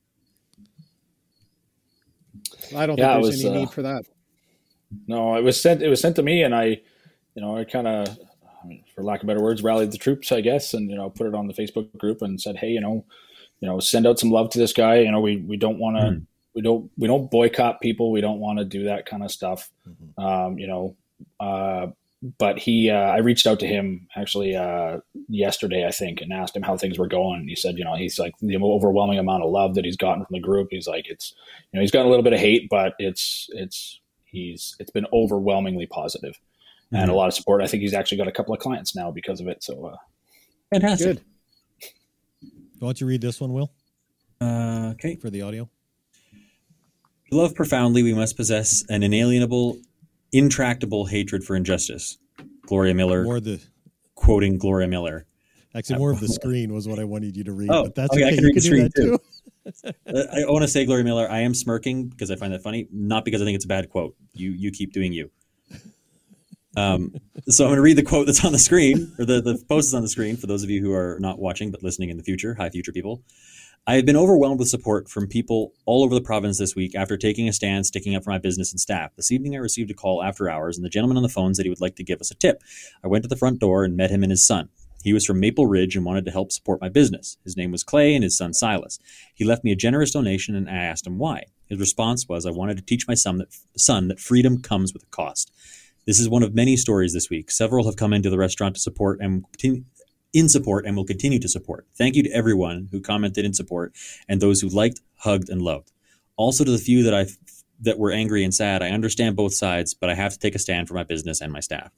S5: I don't
S6: Yeah,
S5: think
S6: it
S5: there's
S6: was,
S5: any
S6: uh,
S5: need for that.
S6: No, it was sent. It was sent to me, and I, you know, I kind of, for lack of better words, rallied the troops, I guess, and you know, put it on the Facebook group and said, hey, you know, you know, send out some love to this guy. You know, we we don't want to, mm. we don't we don't boycott people. We don't want to do that kind of stuff. Mm-hmm. Um, you know, uh, but he, uh, I reached out to him actually uh, yesterday, I think, and asked him how things were going. And he said, you know, he's like the overwhelming amount of love that he's gotten from the group. He's like, it's, you know, he's gotten a little bit of hate, but it's it's he's it's been overwhelmingly positive. Mm-hmm. And a lot of support. I think he's actually got a couple of clients now because of it. So uh,
S1: fantastic.
S5: Good.
S3: Why don't you read this one, Will?
S1: Uh, okay.
S3: For the audio.
S1: To love profoundly, we must possess an inalienable, intractable hatred for injustice. Gloria Miller.
S3: More the
S1: quoting Gloria Miller.
S3: Actually, more of the screen was what I wanted you to read.
S1: Oh,
S3: but that's
S1: okay.
S3: okay.
S1: I can
S3: You
S1: read the
S3: can do
S1: screen
S3: that
S1: too. too. I want to say, Gloria Miller, I am smirking because I find that funny, not because I think it's a bad quote. You you keep doing you. Um, so I'm going to read the quote that's on the screen, or the, the post is on the screen for those of you who are not watching but listening in the future. Hi, future people. I have been overwhelmed with support from people all over the province this week after taking a stand, sticking up for my business and staff. This evening I received a call after hours, and the gentleman on the phone said he would like to give us a tip. I went to the front door and met him and his son. He was from Maple Ridge and wanted to help support my business. His name was Clay and his son Silas. He left me a generous donation, and I asked him why. His response was, I wanted to teach my son that, son that freedom comes with a cost. This is one of many stories this week. Several have come into the restaurant to support and continue, in support and will continue to support. Thank you to everyone who commented in support and those who liked, hugged, and loved. Also to the few that I that were angry and sad. I understand both sides, but I have to take a stand for my business and my staff.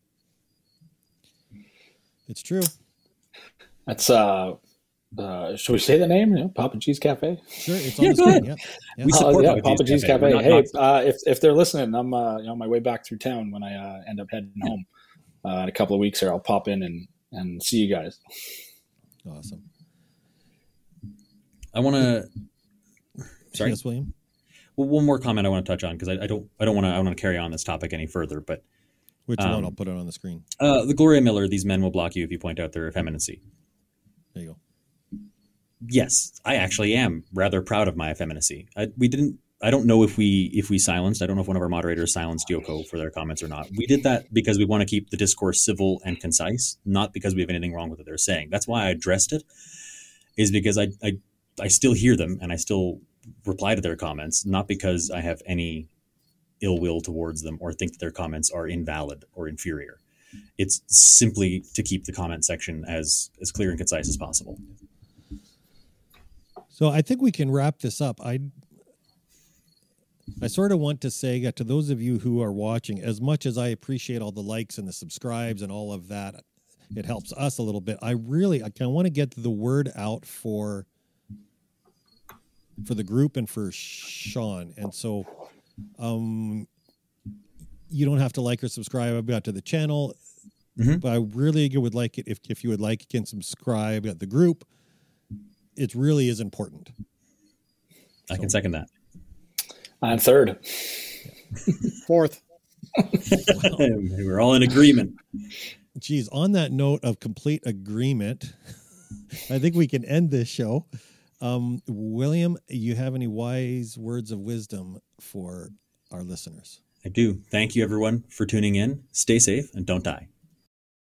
S3: It's true.
S6: That's uh, uh should we say the name? You know, Papa G's Cafe.
S3: Sure, it's on
S1: Yeah,
S3: the
S1: go
S3: screen.
S1: ahead.
S3: Yeah. Yeah.
S1: We support
S6: Uh, yeah,
S1: Papa
S6: Papa
S1: G's
S6: G's
S1: Cafe.
S6: Cafe.
S1: We're not-
S6: Hey,
S1: not-
S6: uh, if if they're listening, I'm uh, you know, on my way back through town when I uh, end up heading home uh, in a couple of weeks. Here, I'll pop in and and see you guys.
S3: Awesome.
S1: I want to. Sorry.
S3: Yes, William.
S1: Well, one more comment I want to touch on because I, I don't. I don't want to. I want to carry on this topic any further. But
S3: Which
S1: Um,
S3: one? I'll put it on the screen.
S1: uh, the Gloria Miller. These men will block you if you point out their effeminacy.
S3: There you go.
S1: Yes, I actually am rather proud of my effeminacy. I, we didn't. I don't know if we if we silenced. I don't know if one of our moderators silenced Yoko for their comments or not. We did that because we want to keep the discourse civil and concise, not because we have anything wrong with what they're saying. That's why I addressed it. Is because I I I still hear them and I still reply to their comments, not because I have any ill will towards them or think that their comments are invalid or inferior. It's simply to keep the comment section as as clear and concise as possible.
S3: So I think we can wrap this up. I I sort of want to say uh, to those of you who are watching, as much as I appreciate all the likes and the subscribes and all of that, it helps us a little bit. I really I kind of want to get the word out for for the group and for Sean. And so um, you don't have to like or subscribe got to the channel,
S1: Mm-hmm.
S3: but I really would like it if, if you would like, you can subscribe at the group. It really is important.
S1: I can second that.
S6: I'm third.
S5: Fourth.
S1: We're all in agreement.
S3: Geez, on that note of complete agreement, I think we can end this show. Um, William, you have any wise words of wisdom for our listeners?
S1: I do. Thank you, everyone, for tuning in. Stay safe and don't die.